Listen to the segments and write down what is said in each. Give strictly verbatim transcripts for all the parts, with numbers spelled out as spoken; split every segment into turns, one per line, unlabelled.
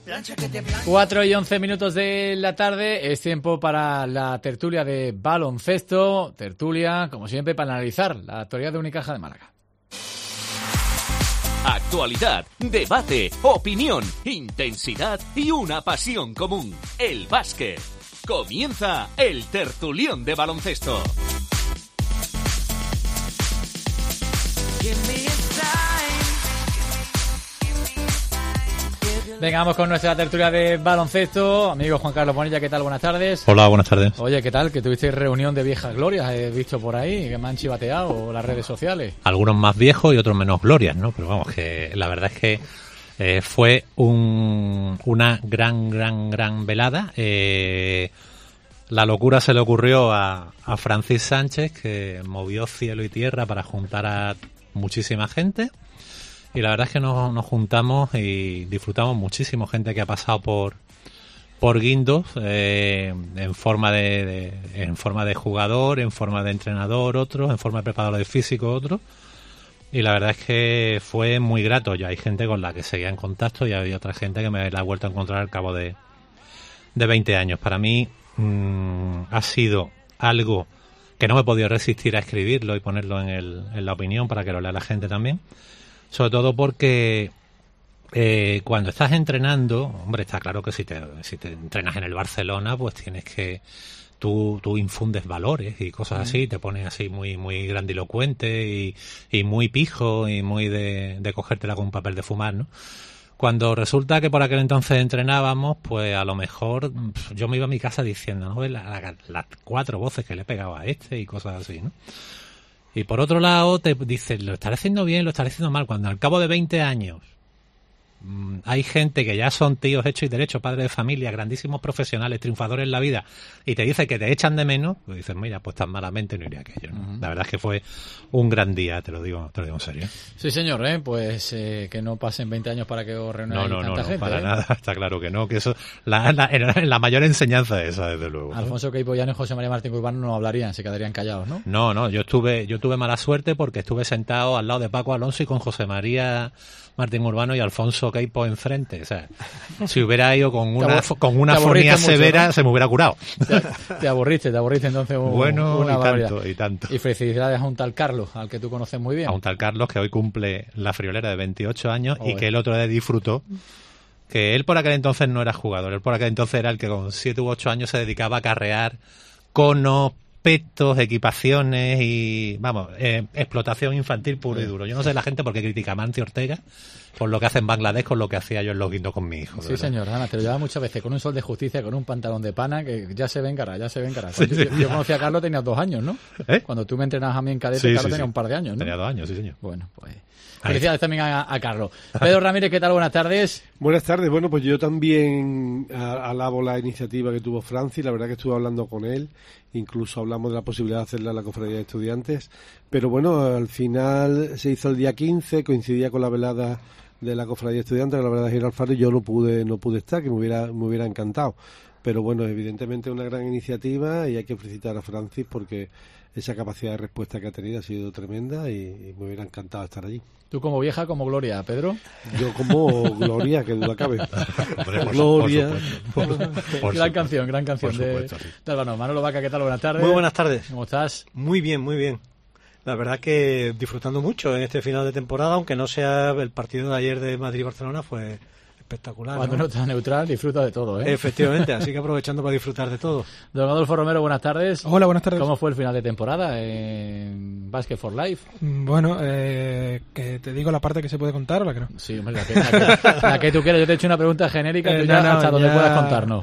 cuatro y once minutos de la tarde, es tiempo para la tertulia de baloncesto, tertulia, como siempre, para analizar la actualidad de Unicaja de Málaga.
Actualidad, debate, opinión, intensidad y una pasión común, el básquet. Comienza el tertulión de baloncesto.
Venga, vamos con nuestra tertulia de baloncesto. Amigo Juan Carlos Bonilla, ¿qué tal? Buenas tardes.
Hola, buenas tardes.
Oye, ¿qué tal? Que tuvisteis reunión de viejas glorias, he visto por ahí, que me han chivateado las redes sociales.
Algunos más viejos y otros menos glorias, ¿no? Pero vamos, que la verdad es que eh, fue un, una gran, gran, gran velada. Eh, la locura se le ocurrió a, a Francis Sánchez, que movió cielo y tierra para juntar a muchísima gente. Y la verdad es que nos, nos juntamos y disfrutamos muchísimo, gente que ha pasado por por Guindos eh, en forma de, de en forma de jugador, en forma de entrenador, otros, en forma de preparador de físico, otros. Y la verdad es que fue muy grato. Ya hay gente con la que seguía en contacto y había otra gente que me la ha vuelto a encontrar al cabo de, de veinte años. Para mí mmm, ha sido algo que no me he podido resistir a escribirlo y ponerlo en, el, en la opinión para que lo lea la gente también. Sobre todo porque eh, cuando estás entrenando, hombre, está claro que si te, si te entrenas en el Barcelona, pues tienes que, tú, tú infundes valores y cosas así, te pones así muy, muy grandilocuente y, y muy pijo y muy de, de cogértela con un papel de fumar, ¿no? Cuando resulta que por aquel entonces entrenábamos, pues a lo mejor yo me iba a mi casa diciendo, ¿no? Las la, la cuatro voces que le he pegado a este y cosas así, ¿no? Y por otro lado te dices, lo estaré haciendo bien, lo estaré haciendo mal. Cuando al cabo de veinte años mmm, hay gente que ya son tíos hechos y derechos, padres de familia, grandísimos profesionales, triunfadores en la vida, y te dice que te echan de menos, pues dices, mira, pues tan malamente no iría aquello, ¿no? Uh-huh. La verdad es que fue un gran día, te lo digo, te lo digo en serio.
Sí, señor, ¿eh? Pues eh, que no pasen veinte años para que os reunáis
no, no,
tanta
no,
gente.
No, para
¿eh?
nada, está claro que no, que eso, la, la, la mayor enseñanza es esa, desde luego.
Alfonso Queipollano y José María Martín Urbano no hablarían, se quedarían callados, ¿no?
No, no, yo estuve, yo tuve mala suerte porque estuve sentado al lado de Paco Alonso y con José María Martín Urbano y Alfonso Queipo enfrente. O sea, si hubiera ido con una con una fonía severa, ¿no? Se me hubiera curado.
Te, te aburriste, te aburriste entonces. Un,
bueno,
una
y
barbaridad.
tanto, y tanto.
Y felicidades a un tal Carlos, al que tú conoces muy bien.
A un tal Carlos que hoy cumple la friolera de veintiocho años oh, y que
eh.
el otro día disfrutó. Que él por aquel entonces no era jugador, él por aquel entonces era el que con siete u ocho años se dedicaba a carrear conos, petos, equipaciones y, vamos, eh, explotación infantil puro y duro. Yo no sé la gente por qué critica a Mancio Ortega por lo que hace en Bangladesh con lo que hacía yo en los Guindos con mi hijo.
Sí, señor, además te lo llevaba muchas veces con un sol de justicia, con un pantalón de pana, que ya se ven cara, ya se ven cara.
Sí,
yo,
sí,
yo conocí a Carlos, tenías dos años, ¿no?
¿Eh?
Cuando tú me entrenabas a mí en cadete,
sí,
Carlos
sí,
tenía
sí.
un par de años, ¿no?
Tenía dos años, sí, señor.
Bueno, pues felicidades también a, a Carlos. Pedro Ramírez, ¿qué tal? Buenas tardes.
Buenas tardes. Bueno, pues yo también alabo la iniciativa que tuvo Francis. La verdad que estuve hablando con él. Incluso hablamos de la posibilidad de hacerla a la Cofradía de Estudiantes. Pero bueno, al final se hizo el día quince, coincidía con la velada de la Cofradía de Estudiantes, que la verdad es que Alfaro y yo no pude, no pude estar, que me hubiera, me hubiera encantado. Pero bueno, evidentemente una gran iniciativa y hay que felicitar a Francis porque esa capacidad de respuesta que ha tenido ha sido tremenda y, y me hubiera encantado estar allí.
¿Tú como vieja, como Gloria, Pedro?
Yo como Gloria, que duda cabe.
Hombre, por
Gloria.
Por supuesto, por, por
gran canción, gran canción
por supuesto,
de,
sí.
de Albano. Manolo Vaca, ¿qué tal? Buenas tardes.
Muy buenas tardes.
¿Cómo estás?
Muy bien, muy bien. La verdad que disfrutando mucho en este final de temporada, aunque no sea el partido de ayer de Madrid-Barcelona, fue espectacular.
Cuando
¿no?
no estás neutral, disfruta de todo, ¿eh?
Efectivamente, así que aprovechando para disfrutar de todo.
Don Adolfo Romero, buenas tardes.
Hola, buenas tardes.
¿Cómo fue el final de temporada en Basket for Life?
Bueno, eh, que te digo la parte que se puede contar o la que no.
Sí, hombre, la que, la que, la que tú quieras. Yo te he hecho una pregunta genérica, eh, tú ya no, no, hasta donde puedas contarnos.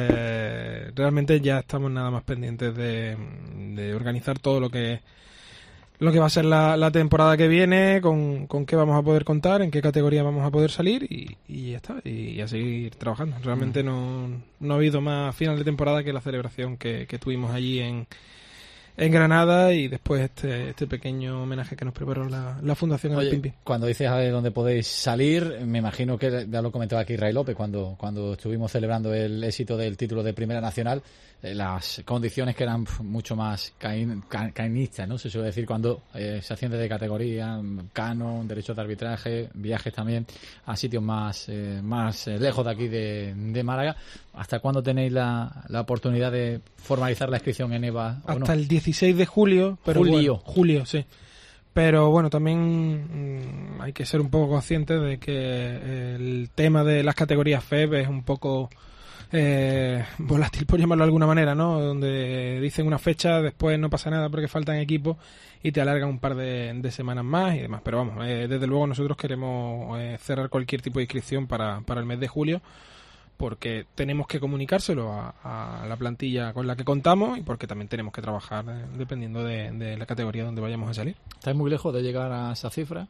Eh, realmente ya estamos nada más pendientes de, de organizar todo lo que lo que va a ser la, la temporada que viene, con, con qué vamos a poder contar, en qué categoría vamos a poder salir y, y ya está, y, y a seguir trabajando. Realmente no, no ha habido más final de temporada que la celebración que, que tuvimos allí en, en Granada y después este este pequeño homenaje que nos preparó la, la Fundación
Oye,
El Pimpi.
Cuando dices a ver dónde podéis salir, me imagino que ya lo comentaba aquí Ray López cuando, cuando estuvimos celebrando el éxito del título de Primera Nacional, eh, las condiciones que eran mucho más cain, ca, cainistas, ¿no? Se suele decir cuando eh, se asciende de categoría, canon, derechos de arbitraje, viajes también a sitios más, eh, más eh, lejos de aquí de, de Málaga. ¿Hasta cuándo tenéis la, la oportunidad de formalizar la inscripción en EVA?
Hasta
¿o no?
el dieciséis de julio. Pero
Julio.
Bueno, julio, sí. Pero bueno, también mmm, hay que ser un poco consciente de que el tema de las categorías F E B es un poco eh, volátil, por llamarlo de alguna manera, ¿no? Donde dicen una fecha, después no pasa nada porque faltan equipos y te alargan un par de, de semanas más y demás. Pero vamos, eh, desde luego nosotros queremos eh, cerrar cualquier tipo de inscripción para, para el mes de julio, porque tenemos que comunicárselo a, a la plantilla con la que contamos y porque también tenemos que trabajar eh, dependiendo de, de la categoría donde vayamos a salir.
¿Estáis muy lejos de llegar a esa cifra?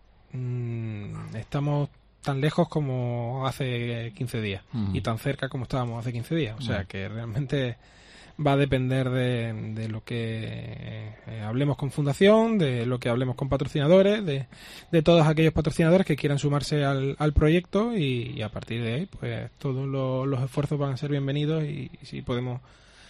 Mm, estamos tan lejos como hace quince días uh-huh. y tan cerca como estábamos hace quince días. O sea uh-huh. que realmente va a depender de, de lo que eh, hablemos con Fundación, de lo que hablemos con patrocinadores, de, de todos aquellos patrocinadores que quieran sumarse al, al proyecto y, y a partir de ahí pues todos los, los esfuerzos van a ser bienvenidos y, y si podemos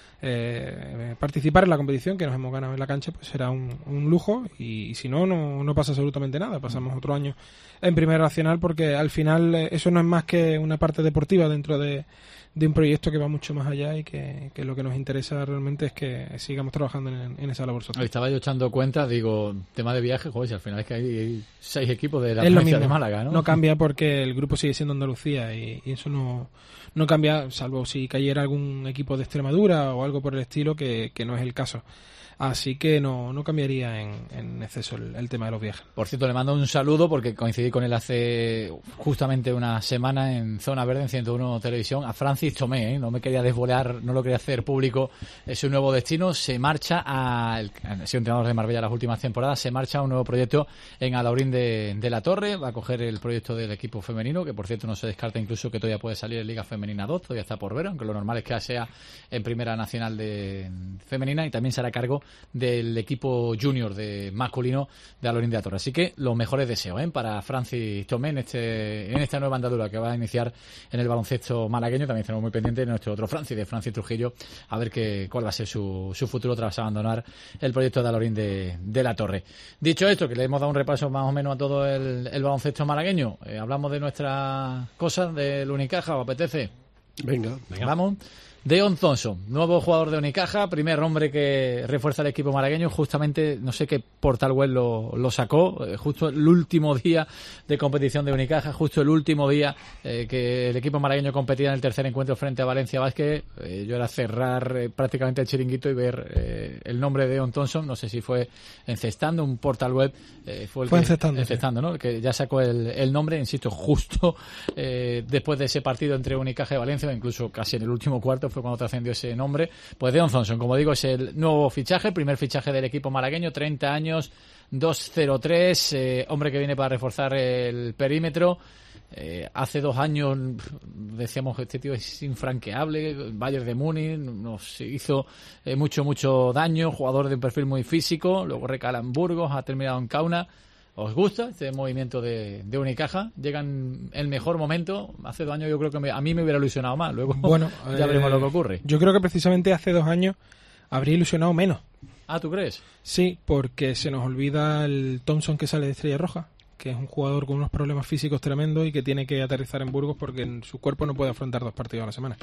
eh, participar en la competición que nos hemos ganado en la cancha pues será un, un lujo y, y si no, no no pasa absolutamente nada. Pasamos otro año en Primera Nacional porque al final eh, eso no es más que una parte deportiva dentro de de un proyecto que va mucho más allá y que, que lo que nos interesa realmente es que sigamos trabajando en, en esa labor social.
Estaba yo echando cuenta, digo, tema de viaje, joder, si al final es que hay, hay seis equipos de la
es
provincia de Málaga, ¿no?
No cambia porque el grupo sigue siendo Andalucía y, y eso no, no cambia, salvo si cayera algún equipo de Extremadura o algo por el estilo, que, que no es el caso. Así que no, no cambiaría en, en exceso el, el tema de los viajes.
Por cierto, le mando un saludo porque coincidí con él hace justamente una semana en Zona Verde, en ciento uno Televisión, a Francis Tomé, ¿eh? No me quería desvolar, no lo quería hacer público, es su nuevo destino, se marcha a, el, ha sido entrenador de Marbella las últimas temporadas, se marcha a un nuevo proyecto en Alaurín de, de la Torre, va a coger el proyecto del equipo femenino, que por cierto no se descarta incluso que todavía puede salir en Liga Femenina dos, todavía está por ver, aunque lo normal es que sea en Primera Nacional de Femenina, y también se hará cargo del equipo junior de masculino de Alaurín de la Torre. Así que los mejores deseos ¿eh? para Francis Tomé en, este, en esta nueva andadura que va a iniciar en el baloncesto malagueño. También tenemos muy pendiente de nuestro otro Francis, de Francis Trujillo, a ver qué, cuál va a ser su, su futuro tras abandonar el proyecto de Alaurín de, de la Torre. Dicho esto, que le hemos dado un repaso más o menos a todo el, el baloncesto malagueño, eh, hablamos de nuestras cosas del Unicaja, ¿os apetece?
Venga,
venga. Vamos. Deon Thompson, nuevo jugador de Unicaja, primer hombre que refuerza el equipo malagueño, justamente, no sé qué portal web lo, lo sacó, eh, justo el último día de competición de Unicaja, justo el último día eh, que el equipo malagueño competía en el tercer encuentro frente a Valencia Basket. Eh, yo era cerrar eh, prácticamente el chiringuito y ver eh, el nombre de Deon Thompson, no sé si fue encestando, un portal web, eh, fue el
fue
que,
encestando,
encestando, ¿no? El que ya sacó el, el nombre, insisto, justo eh, después de ese partido entre Unicaja y Valencia, incluso casi en el último cuarto fue cuando trascendió ese nombre. Pues Deon Thompson, como digo, es el nuevo fichaje, el primer fichaje del equipo malagueño, treinta años, dos cero tres, eh, hombre que viene para reforzar el perímetro. Eh, hace dos años decíamos que este tío es infranqueable, Bayern de Múnich nos hizo eh, mucho, mucho daño, jugador de un perfil muy físico, luego recala en Burgos, ha terminado en Kauna. ¿Os gusta este movimiento de, de Unicaja? Llega en el mejor momento. Hace dos años yo creo que me, a mí me hubiera ilusionado más. Luego
bueno,
ya
eh,
veremos lo que ocurre.
Yo creo que precisamente hace dos años habría ilusionado menos.
Ah, ¿tú crees?
Sí, porque se nos olvida el Thompson que sale de Estrella Roja, que es un jugador con unos problemas físicos tremendos y que tiene que aterrizar en Burgos porque en su cuerpo no puede afrontar dos partidos a la semana.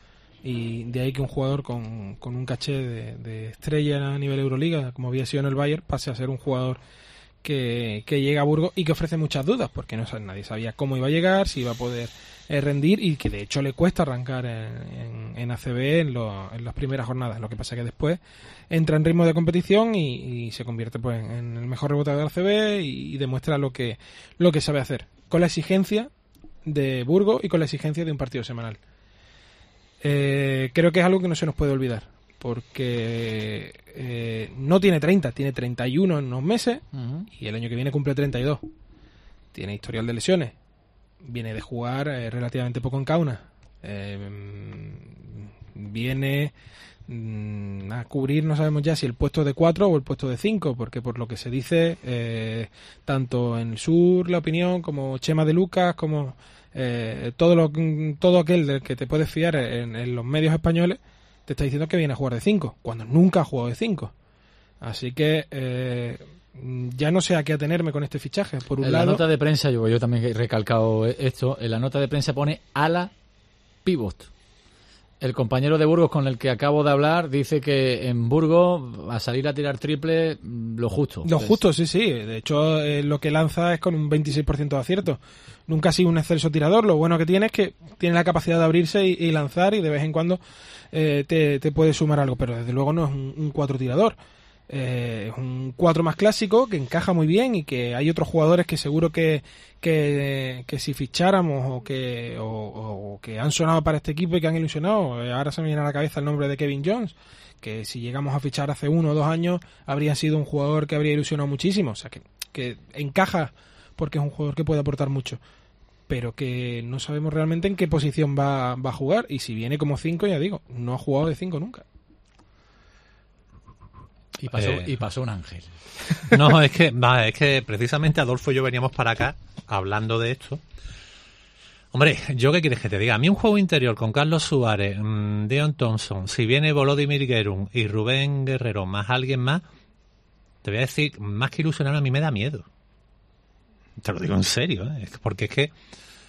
Y de ahí que un jugador con, con un caché de, de estrella a nivel Euroliga, como había sido en el Bayern, pase a ser un jugador que, que llega a Burgos y que ofrece muchas dudas, porque no nadie sabía cómo iba a llegar, si iba a poder eh, rendir, y que de hecho le cuesta arrancar en, en, en A C B en, lo, en las primeras jornadas. Lo que pasa que después entra en ritmo de competición y, y se convierte pues en el mejor reboteador de A C B y, y demuestra lo que, lo que sabe hacer, con la exigencia de Burgos y con la exigencia de un partido semanal. Eh, creo que es algo que no se nos puede olvidar, porque eh, no tiene treinta, tiene treinta y uno en unos meses, uh-huh. y el año que viene cumple treinta y dos. Tiene historial de lesiones, viene de jugar eh, relativamente poco en Kauna, eh, viene mmm, a cubrir, no sabemos ya si el puesto de cuatro o el puesto de cinco, porque por lo que se dice, eh, tanto en el sur, La Opinión, como Chema de Lucas, como eh, todo lo todo aquel del que te puedes fiar en, en los medios españoles, te está diciendo que viene a jugar de cinco, cuando nunca ha jugado de cinco. Así que eh, ya no sé a qué atenerme con este fichaje. Por un
en
lado,
la nota de prensa, yo, yo también he recalcado esto, en la nota de prensa pone ala pivot. El compañero de Burgos con el que acabo de hablar dice que en Burgos a salir a tirar triple lo justo.
Lo justo, sí, sí. De hecho, eh, lo que lanza es con un veintiséis por ciento de acierto. Nunca ha sido un excelso tirador. Lo bueno que tiene es que tiene la capacidad de abrirse y, y lanzar, y de vez en cuando eh, te, te puede sumar algo. Pero desde luego no es un, un cuatro tirador. Eh, es un cuatro más clásico que encaja muy bien, y que hay otros jugadores que seguro que que, que si ficháramos o que o, o que han sonado para este equipo y que han ilusionado. Eh, ahora se me viene a la cabeza el nombre de Kevin Jones, que si llegamos a fichar hace uno o dos años habría sido un jugador que habría ilusionado muchísimo. O sea, que, que encaja porque es un jugador que puede aportar mucho, pero que no sabemos realmente en qué posición va, va a jugar. Y si viene como cinco, ya digo, no ha jugado de cinco nunca.
Y pasó,
Eh,
y pasó un ángel.
No, es que, va, es que precisamente Adolfo y yo veníamos para acá hablando de esto. Hombre, ¿yo qué quieres que te diga? A mí un juego interior con Carlos Suárez, mmm, Deon Thompson, si viene Volodymyr Guerun y Rubén Guerrero más alguien más, te voy a decir, más que ilusionar, a mí me da miedo. Te lo digo en serio, ¿eh? Porque es que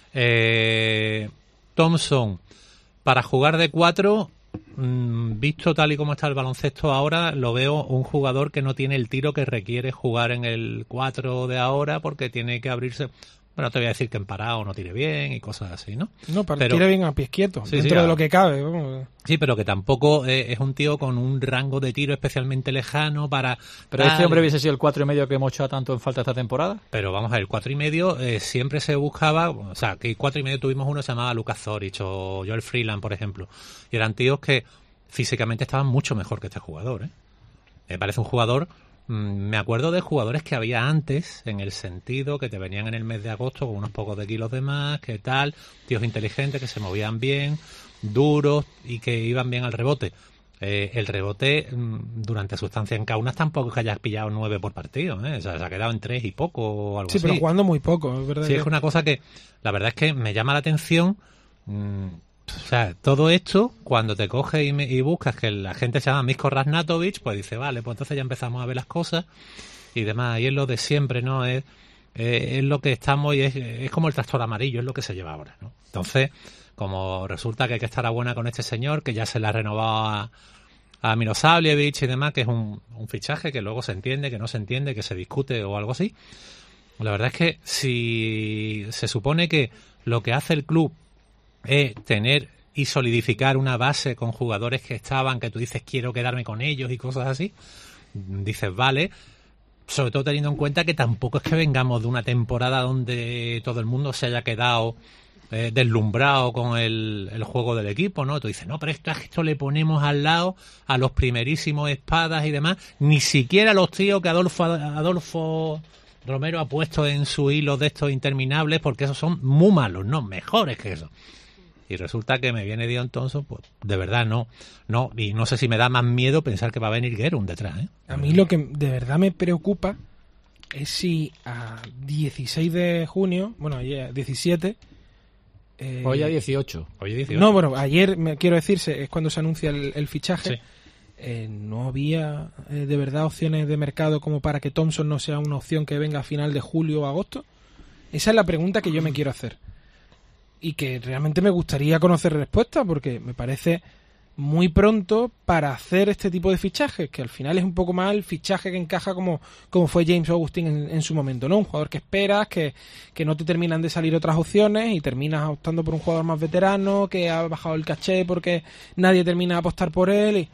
eh, Thompson, para jugar de cuatro, mmm, visto tal y como está el baloncesto ahora, lo veo un jugador que no tiene el tiro que requiere jugar en el cuatro de ahora, porque tiene que abrirse. Bueno, te voy a decir que en parado no tire bien y cosas así, ¿no?
No, para
Pero-
tira bien a pies quietos,
Sí,
dentro
sí,
de
a-
lo que cabe. Vamos.
Sí, pero que tampoco eh, es un tío con un rango de tiro especialmente lejano para...
Pero
tal.
este hombre hubiese sido el cuatro y medio que hemos echado tanto en falta esta temporada.
Pero vamos a ver, el cuatro y medio eh, siempre se buscaba, o sea, que cuatro y medio tuvimos uno que se llamaba Lucas Zorich o Joel Freeland, por ejemplo, y eran tíos que físicamente estaban mucho mejor que este jugador, ¿eh? Me parece un jugador, mm, me acuerdo de jugadores que había antes, en el sentido que te venían en el mes de agosto con unos pocos de kilos de más, que tal, tíos inteligentes que se movían bien, duros y que iban bien al rebote. Eh, el rebote mm, durante su estancia en Kaunas tampoco es que hayas pillado nueve por partido, ¿eh? O sea, se ha quedado en tres y poco o algo
Sí,
así.
pero jugando muy poco, es verdad.
Sí,
que-
es una cosa que la verdad es que me llama la atención. mmm, o sea, todo esto, cuando te coges y, me- y buscas que la gente se llama Misko Raznatovich, pues dice, vale, pues entonces ya empezamos a ver las cosas y demás. Y es lo de siempre, ¿no? Es, es, es lo que estamos y es, es como el tractor amarillo, es lo que se lleva ahora, ¿no? Entonces, como resulta que hay que estar a buena con este señor, que ya se le ha renovado a, a Milosavljevic y demás, que es un, un fichaje que luego se entiende, que no se entiende, que se discute o algo así. La verdad es que si se supone que lo que hace el club es tener y solidificar una base con jugadores que estaban, que tú dices quiero quedarme con ellos y cosas así, dices vale, sobre todo teniendo en cuenta que tampoco es que vengamos de una temporada donde todo el mundo se haya quedado eh, deslumbrado con el, el juego del equipo, ¿no? Tú dices, no, pero esto, esto le ponemos al lado a los primerísimos espadas y demás, ni siquiera los tíos que Adolfo Adolfo Romero ha puesto en su hilo de estos interminables, porque esos son muy malos, no, mejores que eso. Y resulta que me viene Deon Thompson, pues de verdad no, no, y no sé si me da más miedo pensar que va a venir Guerrero detrás, ¿eh?
A mí lo que de verdad me preocupa es si a dieciséis de junio, bueno, ayer diecisiete... Eh,
Hoy a dieciocho.
Oye, dieciocho.
No, bueno, ayer, me quiero decirse, es cuando se anuncia el, el fichaje.
Sí.
Eh, no había eh, de verdad opciones de mercado como para que Thompson no sea una opción que venga a final de julio o agosto. Esa es la pregunta que yo me quiero hacer. Y que realmente me gustaría conocer respuesta, porque me parece muy pronto para hacer este tipo de fichajes, que al final es un poco más el fichaje que encaja como, como fue James Augustin en, en su momento, ¿no? Un jugador que esperas, que, que no te terminan de salir otras opciones y terminas optando por un jugador más veterano, que ha bajado el caché porque nadie termina de apostar por él. Y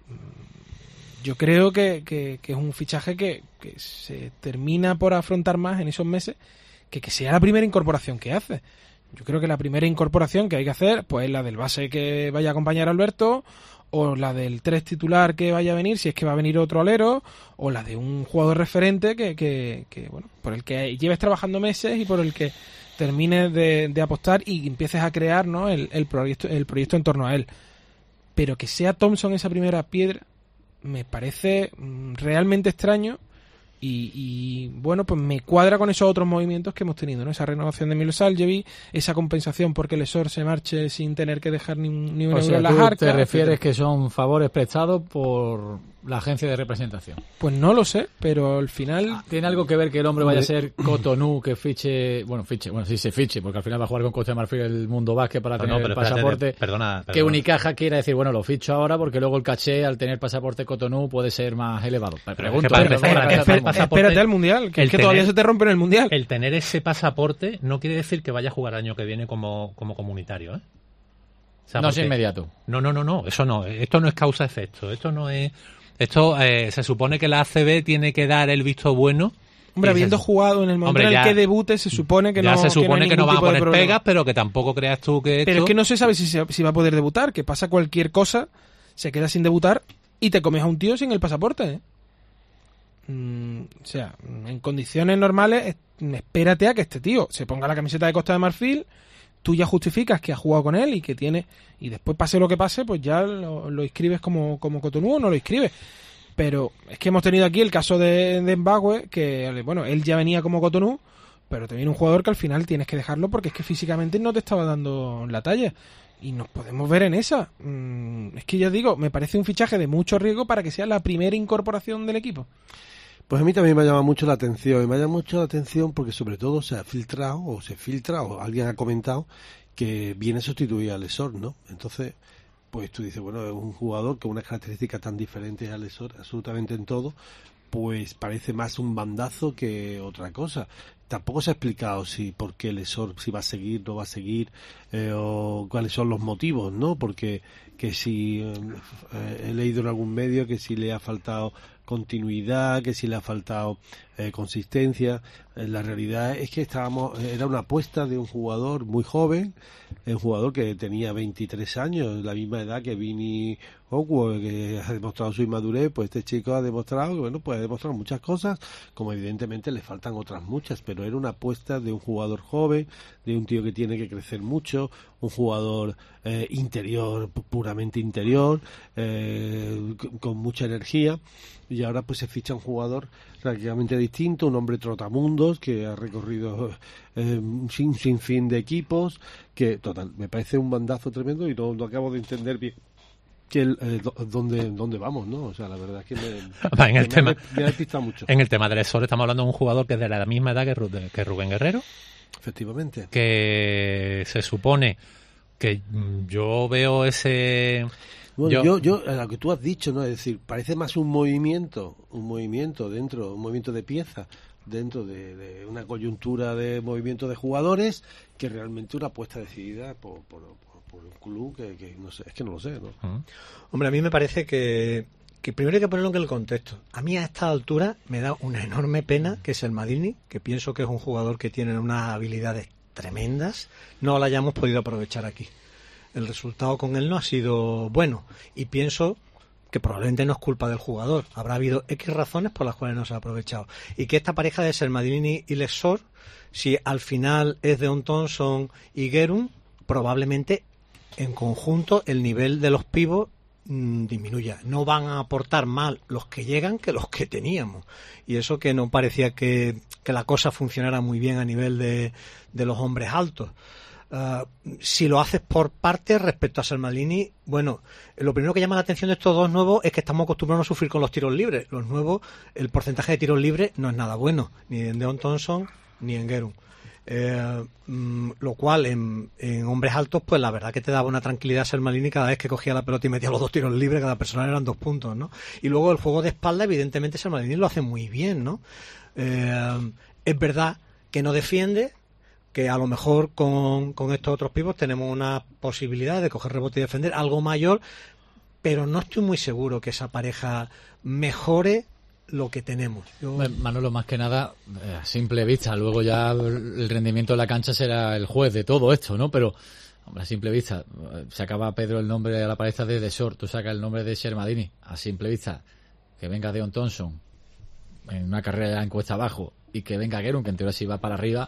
yo creo que, que, que es un fichaje que, que se termina por afrontar más en esos meses que que sea la primera incorporación que hace. Yo creo que la primera incorporación que hay que hacer, pues es la del base que vaya a acompañar a Alberto, o la del tres titular que vaya a venir, si es que va a venir otro alero, o la de un jugador referente que, que, que bueno, por el que lleves trabajando meses y por el que termines de, de apostar y empieces a crear, ¿no?, el, el proyecto, el proyecto en torno a él. pero que sea Thompson esa primera piedra me parece mm, realmente extraño. Y, y bueno, pues me cuadra con esos otros movimientos que hemos tenido, ¿no? Esa renovación de Milošević, esa compensación porque Lesor se marche sin tener que dejar ni un, ni un
o
euro
sea,
en las
tú
arcas.
te refieres que son favores prestados por la agencia de representación.
Pues no lo sé, pero al final...
¿Tiene algo que ver que el hombre vaya a ser Cotonou, que fiche, bueno, fiche, bueno, sí se fiche, porque al final va a jugar con Costa de Marfil el Mundo Básquet para
No,
tener
no, pero
el pasaporte?
espérate, perdona, perdona.
Que Unicaja quiera decir, bueno, lo ficho ahora porque luego el caché al tener pasaporte Cotonou puede ser más elevado. Me pregunto,
para
¿eh?
empezar,
Para
el
empezar,
pasaporte-
Espérate al Mundial, que,
el
es que todavía
tener-
se te rompe en el Mundial.
El tener ese pasaporte no quiere decir que vaya a jugar el año que viene como, como comunitario, ¿eh? O sea,
no es
porque-
inmediato.
No, no, no, no, eso no. Esto no es causa-efecto. Esto no es... Esto eh, se supone que la A C B tiene que dar el visto bueno.
Hombre,
y
habiendo
se-
jugado en el momento
Hombre,
en el
ya-
que debute, se supone que
ya
no
se supone
hay
que no,
ningún
va a
tipo de
poner
problema.
pegas, pero que tampoco creas tú que esto...
Pero es que no se sabe si, se- si va a poder debutar, que pasa cualquier cosa, se queda sin debutar y te comes a un tío sin el pasaporte, ¿eh? Mm, o sea, en condiciones normales, es- espérate a que este tío se ponga la camiseta de Costa de Marfil, tú ya justificas que has jugado con él y que tiene, y después pase lo que pase, pues ya lo, lo inscribes como, como Cotonou o no lo inscribes. Pero es que hemos tenido aquí el caso de, de Mbappé, que bueno, él ya venía como Cotonou, pero te viene un jugador que al final tienes que dejarlo porque es que físicamente no te estaba dando la talla. Y nos podemos ver en esa. Mm, es que ya digo, me parece un fichaje de mucho riesgo para que sea la primera incorporación del equipo.
Pues a mí también me llama mucho la atención, y me llama mucho la atención porque sobre todo se ha filtrado, o se filtra, o alguien ha comentado que viene a sustituir a Lesor, ¿no? Entonces, pues tú dices, bueno, es un jugador con unas características tan diferentes a Lesor, absolutamente en todo, pues parece más un bandazo que otra cosa. Tampoco se ha explicado si por qué Lesor, si va a seguir, no va a seguir, eh, o cuáles son los motivos, ¿no? Porque que si eh, he leído en algún medio que si le ha faltado continuidad, que si le ha faltado eh, consistencia. Eh, la realidad es que estábamos, era una apuesta de un jugador muy joven, un jugador que tenía veintitrés años, la misma edad que Vini Okwuo, que ha demostrado su inmadurez. Pues este chico ha demostrado que, bueno, pues ha demostrado muchas cosas, como evidentemente le faltan otras muchas, pero era una apuesta de un jugador joven, de un tío que tiene que crecer mucho, un jugador eh, interior, puramente interior, eh, con, con mucha energía, y ahora pues se ficha un jugador prácticamente distinto, un hombre trotamundos que ha recorrido eh, sin, sin fin de equipos, que total, me parece un bandazo tremendo y no, no acabo de entender bien que el, eh, dónde, dónde vamos, ¿no? O sea, la verdad es que me,
Va, en el
me,
tema,
me, me ha despistado mucho.
En el tema del Lesor estamos hablando de un jugador que es de la misma edad que, Ru- que Rubén Guerrero,
Efectivamente.
que se supone que mm, yo veo ese...
Bueno, yo, yo, yo, lo que tú has dicho, ¿no? Es decir, parece más un movimiento, un movimiento dentro, un movimiento de pieza, dentro de, de una coyuntura de movimiento de jugadores, que realmente una apuesta decidida por, por, por, por un club que, que no sé, es que no lo sé, ¿no?
Uh-huh.
Hombre, a mí me parece que, que primero hay que ponerlo en el contexto. A mí a esta altura me da una enorme pena que Sermadini, que pienso que es un jugador que tiene unas habilidades tremendas, no la hayamos podido aprovechar aquí. El resultado con él no ha sido bueno y pienso que probablemente no es culpa del jugador. Habrá habido X razones por las cuales no se ha aprovechado. Y que esta pareja de Sermadini y Lesor, si al final es Deon Thompson y Guerrero, probablemente en conjunto el nivel de los pivos mmm, disminuya. No van a aportar más los que llegan que los que teníamos. Y eso que no parecía que, que la cosa funcionara muy bien a nivel de, de los hombres altos. Uh, si lo haces por partes respecto a Sermadini, bueno, lo primero que llama la atención de estos dos nuevos es que estamos acostumbrados a sufrir con los tiros libres. Los nuevos, el porcentaje de tiros libres no es nada bueno, ni en Deon Thompson ni en Guerrero. Eh, mm, lo cual en, en hombres altos, pues la verdad que te daba una tranquilidad Sermadini cada vez que cogía la pelota y metía los dos tiros libres, cada persona eran dos puntos, ¿no? Y luego el juego de espalda, evidentemente Sermadini lo hace muy bien, ¿no? Eh, es verdad que no defiende, que a lo mejor con, con estos otros pibos tenemos una posibilidad de coger rebote y defender algo mayor, pero no estoy muy seguro que esa pareja mejore lo que tenemos. Yo...
Manolo, más que nada, a simple vista, luego ya el rendimiento de la cancha será el juez de todo esto, ¿no? Pero, hombre, a simple vista, sacaba Pedro el nombre a la palestra de Lesor, tú sacas el nombre de Sermadini, a simple vista, que venga Deon Thompson en una carrera ya en cuesta abajo y que venga Guerrero, que en teoría si va para arriba,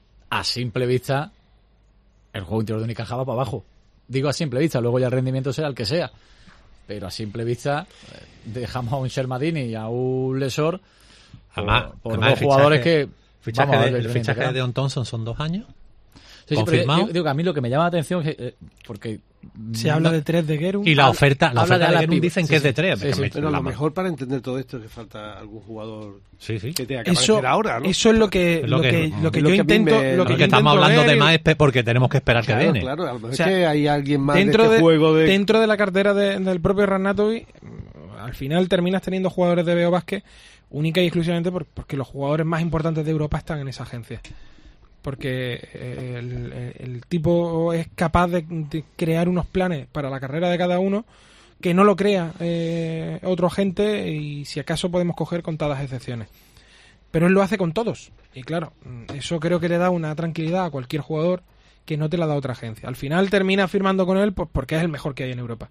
a simple vista el juego interior de Unicaja va para abajo. Digo a simple vista, luego ya el rendimiento será el que sea. pero a simple vista eh, dejamos a un Shermadini y a un Lesor
Además,
por, por
además
dos
el
jugadores
fichaje,
que...
Fichaje
vamos a
de,
ver
el
el
fichaje
que
de Deon Thompson son dos años.
Sí, sí,
confirmado.
pero digo que a mí lo que me llama la atención es que, eh, porque
Se
no,
habla de tres de Gerun.
Y la oferta, la
habla
oferta
de
de
la
Gerun
pivo.
dicen
Sí,
que es
sí.
de tres.
Sí,
pero
sí.
me-
Pero
la
lo
ma-
mejor para entender todo esto es que falta algún jugador
Sí, sí.
que tenga que
Eso,
aparecer ahora, ¿no?
eso es lo que,
Es
lo
lo
que,
que-
lo que
lo
yo
que a mí
intento.
me-
Lo
Lo
que
que
yo
estamos
intento
hablando
ver
de
y-
más es pe- porque tenemos que esperar
Claro,
que viene.
claro, a lo mejor
O sea,
es que hay alguien más
dentro
de este
de,
juego de...
dentro de la cartera de- del propio Raznatovic, al final terminas teniendo jugadores de Veo Basket única y exclusivamente por- porque los jugadores más importantes de Europa están en esa agencia. Porque eh, el, el- el tipo es capaz de, de crear unos planes para la carrera de cada uno que no lo crea eh, otro agente, y si acaso podemos coger contadas excepciones. Pero él lo hace con todos. Y claro, eso creo que le da una tranquilidad a cualquier jugador que no te la da otra agencia. Al final termina firmando con él pues porque es el mejor que hay en Europa.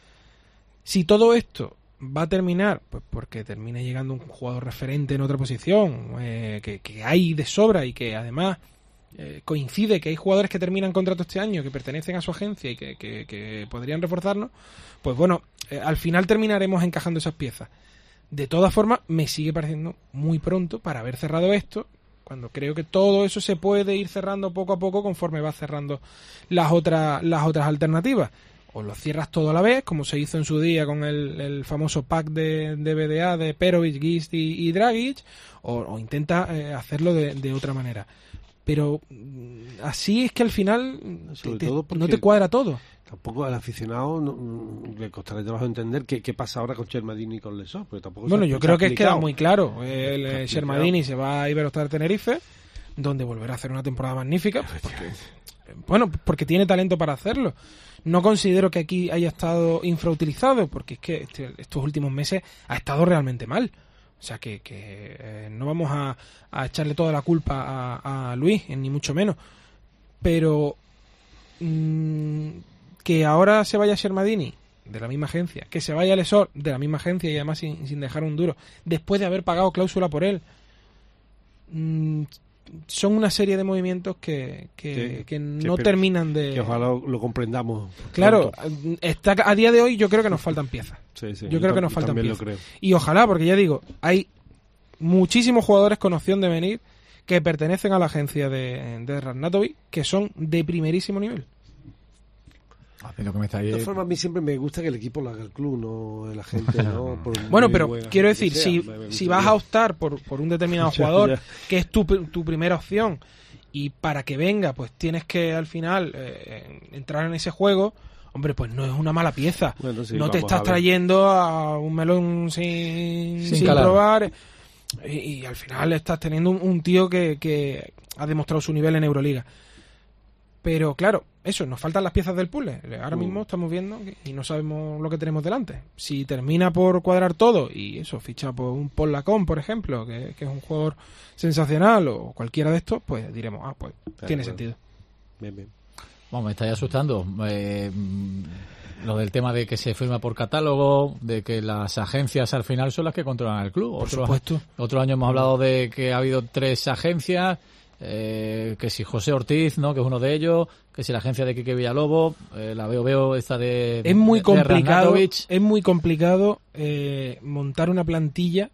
Si todo esto va a terminar, pues porque termina llegando un jugador referente en otra posición, eh, que, que hay de sobra y que además eh, coincide que hay jugadores que terminan contrato este año, que pertenecen a su agencia y que, que, que podrían reforzarnos, pues bueno, eh, al final terminaremos encajando esas piezas. De todas formas, me sigue pareciendo muy pronto para haber cerrado esto, cuando creo que todo eso se puede ir cerrando poco a poco conforme va cerrando las otras las otras alternativas. O lo cierras todo a la vez, como se hizo en su día con el, el famoso pack de, de B D A de Perovic, Gist y, y Dragic, o, o intenta eh, hacerlo de, de otra manera. Pero mm, así es que al final
Sobre
te-
todo
te-
porque
no te cuadra todo.
Tampoco al aficionado no, mm, le costará trabajo entender qué, qué pasa ahora con Shermadini y con Lesor, porque tampoco se
Bueno,
ha-
yo
se
creo
ha
que queda
explicado.
muy claro. El
Se ha
eh, Shermadini se va a Iberostar Tenerife, donde volverá a hacer una temporada magnífica. Porque, bueno, porque tiene talento para hacerlo. No considero que aquí haya estado infrautilizado, porque es que este- estos últimos meses ha estado realmente mal. O sea que, que eh, no vamos a, a echarle toda la culpa a, a Luis, eh, ni mucho menos. Pero mm, que ahora se vaya Shermadini de la misma agencia, que se vaya Lesor de la misma agencia y además sin, sin dejar un duro, después de haber pagado cláusula por él, mm, son una serie de movimientos que, que,
Sí,
que
sí,
no
pero
terminan de...
Que ojalá lo, lo comprendamos.
Claro,
pronto.
está, a día de hoy yo creo que nos faltan piezas.
Sí, sí,
yo creo
tam-
que nos faltan
también
piezas.
lo creo.
Y ojalá, porque ya digo, hay muchísimos jugadores con opción de venir que pertenecen a la agencia de, de Raznatovic que son de primerísimo nivel.
A mí lo que me está
De
ahí...
todas formas, a mí siempre me gusta que el equipo lo haga el club, no la gente, ¿no? Por
Bueno,
muy
pero
buena
quiero
gente que
decir,
sea,
si,
me- me
si
gustaría.
vas a optar por, por un determinado
Ya,
jugador,
ya.
que es tu, tu primera opción, y para que venga, pues tienes que al final eh, entrar en ese juego, hombre, pues no es una mala pieza.
Bueno, sí,
no te
vamos a
estás
ver.
trayendo a un melón sin,
Sin
sin
calar.
probar, y, y al final estás teniendo un, un tío que, que ha demostrado su nivel en Euroliga. Pero claro, eso, nos faltan las piezas del puzzle. Ahora
Mm.
mismo estamos viendo que- y no sabemos lo que tenemos delante. Si termina por cuadrar todo y eso, ficha por un Paul Lacombe, por ejemplo, que, que es un jugador sensacional, o cualquiera de estos, pues diremos, ah, pues tiene
bueno.
sentido.
Bien, bien.
Bueno, me estáis asustando. Eh, mm, lo del tema de que se firma por catálogo, de que las agencias al final son las que controlan el club.
Por
Otro,
supuesto.
otro año hemos hablado de que ha habido tres agencias, eh, que si José Ortiz, ¿no?, que es uno de ellos, que si la agencia de Quique Villalobos, eh, la veo veo esta de
Es muy
de- de
complicado,
Raznatovic.
es muy complicado eh, montar una plantilla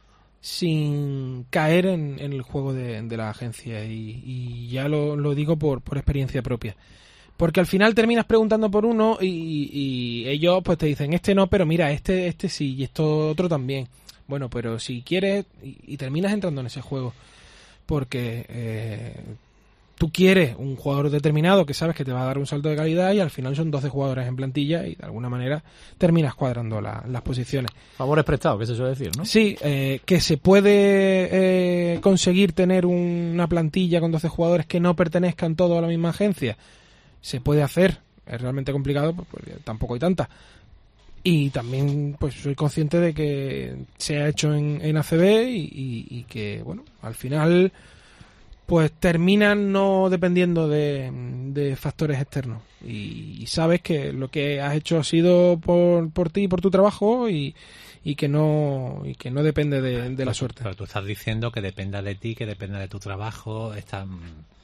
sin caer en, en el juego de, de la agencia, y, y ya lo, lo digo por, por experiencia propia. Porque al final terminas preguntando por uno y, y ellos pues te dicen, este no, pero mira, este este sí y esto otro también. Bueno, pero si quieres, y, y terminas entrando en ese juego. Porque eh, tú quieres un jugador determinado que sabes que te va a dar un salto de calidad, y al final son doce jugadores en plantilla y de alguna manera terminas cuadrando la- las posiciones.
Favores prestados, que se suele decir, ¿no?
Sí, eh, que se puede eh, conseguir tener un- una plantilla con doce jugadores que no pertenezcan todos a la misma agencia. Se puede hacer, es realmente complicado, pues, pues, tampoco hay tanta. Y también pues soy consciente de que se ha hecho en, en A C B y, y- y que, bueno, al final pues terminan no dependiendo de, de factores externos. Y, y sabes que lo que has hecho ha sido por, por ti y por tu trabajo, y, y que no y que no depende de, de la suerte.
Pero tú estás diciendo que dependa de ti, que dependa de tu trabajo. Estás, tú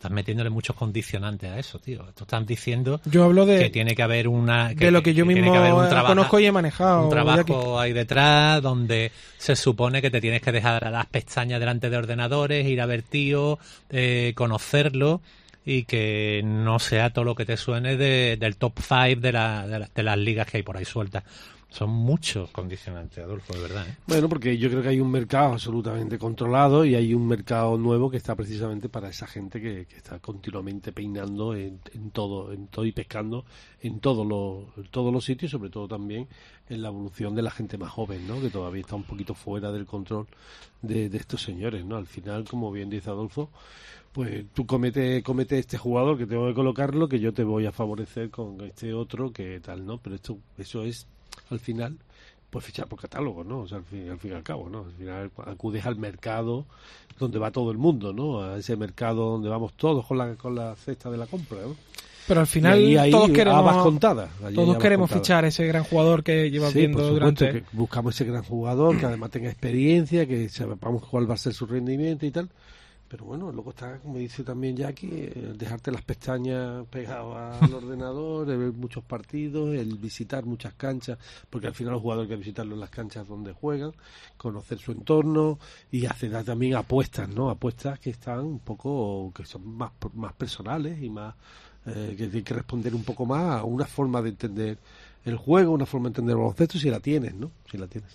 estás metiéndole muchos condicionantes a eso, tío. Tú estás diciendo
yo hablo de,
que tiene que haber una... Que,
de lo que yo
que
mismo trabajo, conozco y he manejado.
Un trabajo ahí detrás donde se supone que te tienes que dejar las pestañas delante de ordenadores, ir a ver tío, eh, conocerlo, y que no sea todo lo que te suene de, del top cinco de, la, de, la, de las ligas que hay por ahí sueltas. Son muchos condicionantes, Adolfo, de verdad, ¿eh?
Bueno, porque yo creo que hay un mercado absolutamente controlado y hay un mercado nuevo que está precisamente para esa gente que, que está continuamente peinando en, en todo, en todo y pescando en todos los, en todos los sitios, sobre todo también en la evolución de la gente más joven, ¿no? Que todavía está un poquito fuera del control de, de estos señores, ¿no? Al final, como bien dice Adolfo, pues tú comete, comete este jugador que tengo que colocarlo, que yo te voy a favorecer con este otro, que tal, ¿no? Pero esto, eso es, al final, pues fichar por catálogo, ¿no? O sea, al fin, al fin y al cabo, ¿no? Al final acudes al mercado donde va todo el mundo, ¿no? A ese mercado donde vamos todos con la, con la cesta de la compra, ¿no?
Pero al final
ahí, ahí,
todos queremos,
contadas,
todos queremos fichar ese gran jugador que lleva
sí,
viendo
por supuesto,
durante...
que buscamos ese gran jugador que además tenga experiencia, que sepamos cuál va a ser su rendimiento y tal. Pero bueno, luego está, como dice también Jackie, eh, dejarte las pestañas pegadas al ordenador, el ver muchos partidos, el visitar muchas canchas, porque al final los jugadores hay que visitarlos en las canchas donde juegan, conocer su entorno y hacer también apuestas, ¿no? Apuestas que están un poco, que son más, más personales y más, eh, que tienen que responder un poco más a una forma de entender el juego, una forma de entender el baloncesto, si la tienes, ¿no? Si la tienes.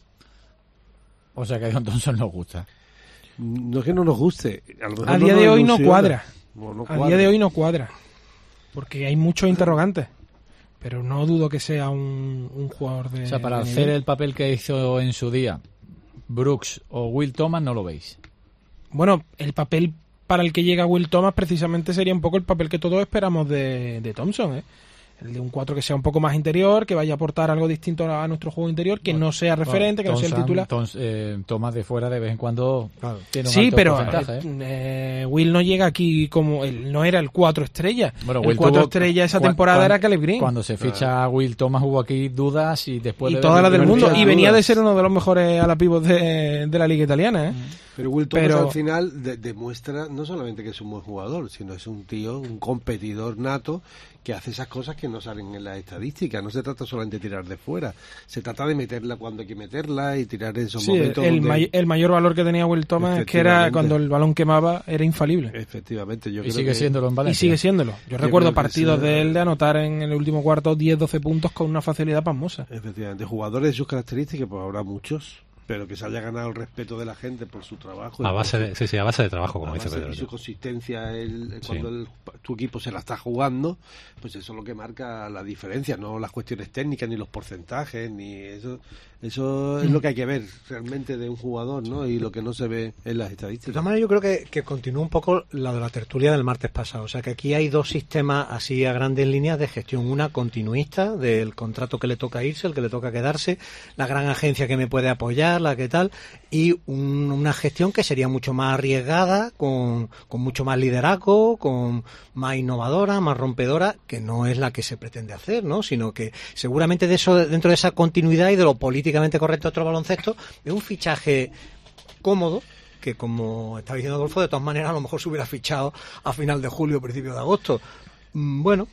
O sea que a John Thompson nos gusta.
No es que no nos guste. A, lo mejor
a día
no
de hoy
ilusiona.
no cuadra.
No, no
a
cuadra.
día de hoy no cuadra. Porque hay muchos interrogantes. Pero no dudo que sea un, un jugador de...
O sea, para
de
hacer
nivel.
el papel que hizo en su día Brooks o Will Thomas, no lo veis.
Bueno, el papel para el que llega Will Thomas precisamente sería un poco el papel que todos esperamos de, de Thompson, ¿eh? El de un cuatro que sea un poco más interior, que vaya a aportar algo distinto a nuestro juego interior, que no sea referente, que no sea el titular.
Eh, Thomas de fuera de vez en cuando claro. tiene un
sí,
alto
pero
porcentaje, ¿eh?
Eh, Will no llega aquí como... Él no era el cuatro estrellas.
Bueno,
el
Will
cuatro
tuvo,
estrellas esa
cuan,
temporada
cuan,
era Caleb Green.
Cuando se ficha claro. a Will Thomas hubo aquí dudas y después
y
de
todas las del mundo. Y venía
dudas.
de ser uno de los mejores ala pivos de, de la liga italiana, ¿eh?
Pero Will Thomas
pero...
al final de, demuestra no solamente que es un buen jugador, sino es un tío, un competidor nato que hace esas cosas que no salen en las estadísticas. No se trata solamente de tirar de fuera, se trata de meterla cuando hay que meterla y tirar en esos
sí,
momentos
el,
donde...
may, el mayor valor que tenía Will Thomas es que era cuando el balón quemaba era infalible.
Efectivamente. Yo
y
creo
sigue
que...
siéndolo en Valencia.
Y sigue siéndolo. Yo, yo recuerdo partidos de él de anotar en el último cuarto diez doce puntos con una facilidad pasmosa.
Efectivamente. Jugadores de sus características, pues habrá muchos, pero que se haya ganado el respeto de la gente por su trabajo.
A base de,
su,
sí, sí, a base de trabajo, como dice
base,
Pedro.
Y su consistencia el, el, cuando
sí.
el, tu equipo se la está jugando, pues eso es lo que marca la diferencia, no las cuestiones técnicas, ni los porcentajes, ni eso. Eso es lo que hay que ver realmente de un jugador, ¿no? Y lo que no se ve en las estadísticas.
De todas maneras, yo creo que, que continúa un poco la de la tertulia del martes pasado. O sea, que aquí hay dos sistemas así a grandes líneas de gestión. Una continuista del contrato que le toca irse, el que le toca quedarse, la gran agencia que me puede apoyar, la que tal, y un, una gestión que sería mucho más arriesgada, con, con mucho más liderazgo, con más innovadora, más rompedora, que no es la que se pretende hacer, ¿no? Sino que seguramente de eso, dentro de esa continuidad y de lo políticamente correcto otro baloncesto, es un fichaje cómodo, que como está diciendo Adolfo, de todas maneras a lo mejor se hubiera fichado a final de julio o principio de agosto. Bueno,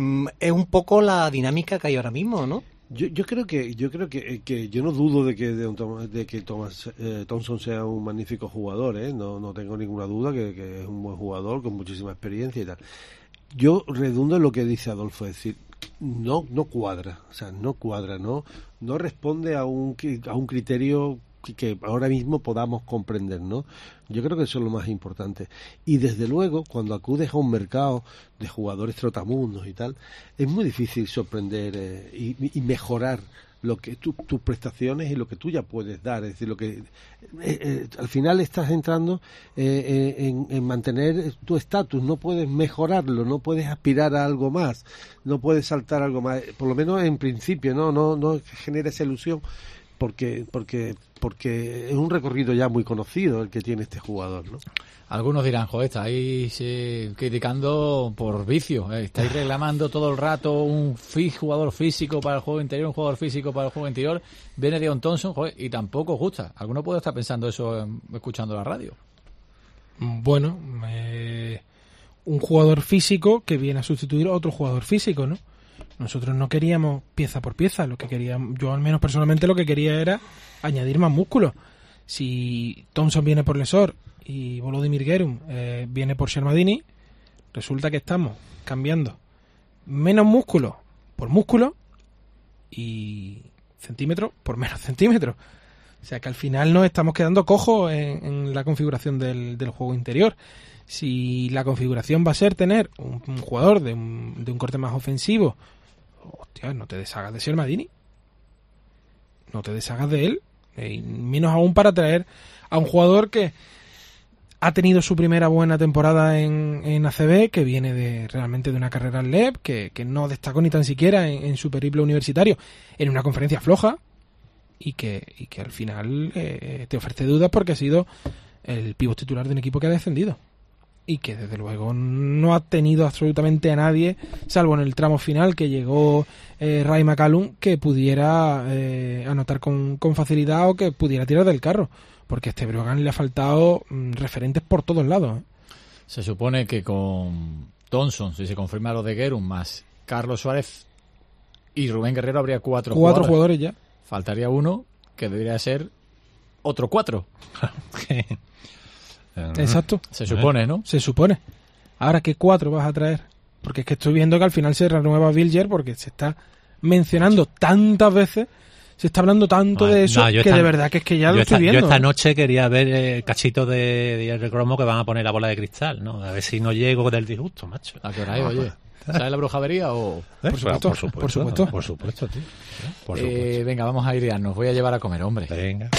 es un poco la dinámica que hay ahora mismo, ¿no?
Yo, yo creo que yo creo que, que yo no dudo de que de, de que Thomas eh, Thompson sea un magnífico jugador, ¿eh? no no tengo ninguna duda que, que es un buen jugador con muchísima experiencia y tal. Yo redundo en lo que dice Adolfo, es decir, no no cuadra, o sea, no cuadra, no no responde a un a un criterio que, que ahora mismo podamos comprender, ¿no? Yo creo que eso es lo más importante. Y desde luego, cuando acudes a un mercado de jugadores trotamundos y tal, es muy difícil sorprender eh, y, y mejorar lo que tu, tus prestaciones y lo que tú ya puedes dar. Es decir, lo que eh, eh, al final estás entrando eh, en, en mantener tu estatus, no puedes mejorarlo, no puedes aspirar a algo más, no puedes saltar algo más, por lo menos en principio, no no no genera esa ilusión. Porque, porque, porque es un recorrido ya muy conocido el que tiene este jugador, ¿no?
Algunos dirán, joder, estáis eh, criticando por vicio, eh, estáis reclamando todo el rato un fi- jugador físico para el juego interior, un jugador físico para el juego interior, viene John Thompson, joder, y tampoco os gusta. Alguno puede estar pensando eso eh, escuchando la radio.
Bueno, eh, un jugador físico que viene a sustituir a otro jugador físico, ¿no? Nosotros no queríamos pieza por pieza, lo que queríamos, yo al menos personalmente lo que quería era añadir más músculo. Si Thompson viene por Lesor y Volodymyr Gerun eh, viene por Shermadini, resulta que estamos cambiando menos músculo por músculo y centímetro por menos centímetros. O sea que al final nos estamos quedando cojos en, en la configuración del, del juego interior. Si la configuración va a ser tener un, un jugador de un, de un corte más ofensivo, hostia, no te deshagas de Shermadini. No te deshagas de él. Y menos aún para traer a un jugador que ha tenido su primera buena temporada en, en A C B, que viene de realmente de una carrera en L E P, que, que no destacó ni tan siquiera en, en su periplo universitario, en una conferencia floja, y que, y que al final eh, te ofrece dudas porque ha sido el pívot titular de un equipo que ha descendido. Y que desde luego no ha tenido absolutamente a nadie, salvo en el tramo final que llegó eh, Ray McCallum, que pudiera eh, anotar con, con facilidad o que pudiera tirar del carro. Porque a este Breogán le ha faltado mm, referentes por todos lados. ¿eh?
Se supone que con Thompson, si se confirma lo de Gerun, más Carlos Suárez y Rubén Guerrero, habría cuatro,
cuatro
jugadores.
jugadores ya.
Faltaría uno que debería ser otro cuatro.
Exacto.
Se supone, ¿no?
Se supone. Ahora, ¿qué cuatro vas a traer? Porque es que estoy viendo que al final se renueva Bilger porque se está mencionando tantas veces, se está hablando tanto
no,
de eso,
no,
que
esta,
de verdad que es que ya lo
estoy
estoy viendo.
Yo esta
¿eh?
noche quería ver el cachito de, de el cromo que van a poner la bola de cristal, ¿no? A ver si no llego del disgusto, macho.
¿A qué hora es, oye? ¿Sabes la brujavería o...?
¿Eh?
Por supuesto,
por supuesto,
por supuesto.
Por supuesto, tío. Por
Eh,
supuesto.
venga, vamos a ir, nos voy a llevar a comer, hombre.
Venga.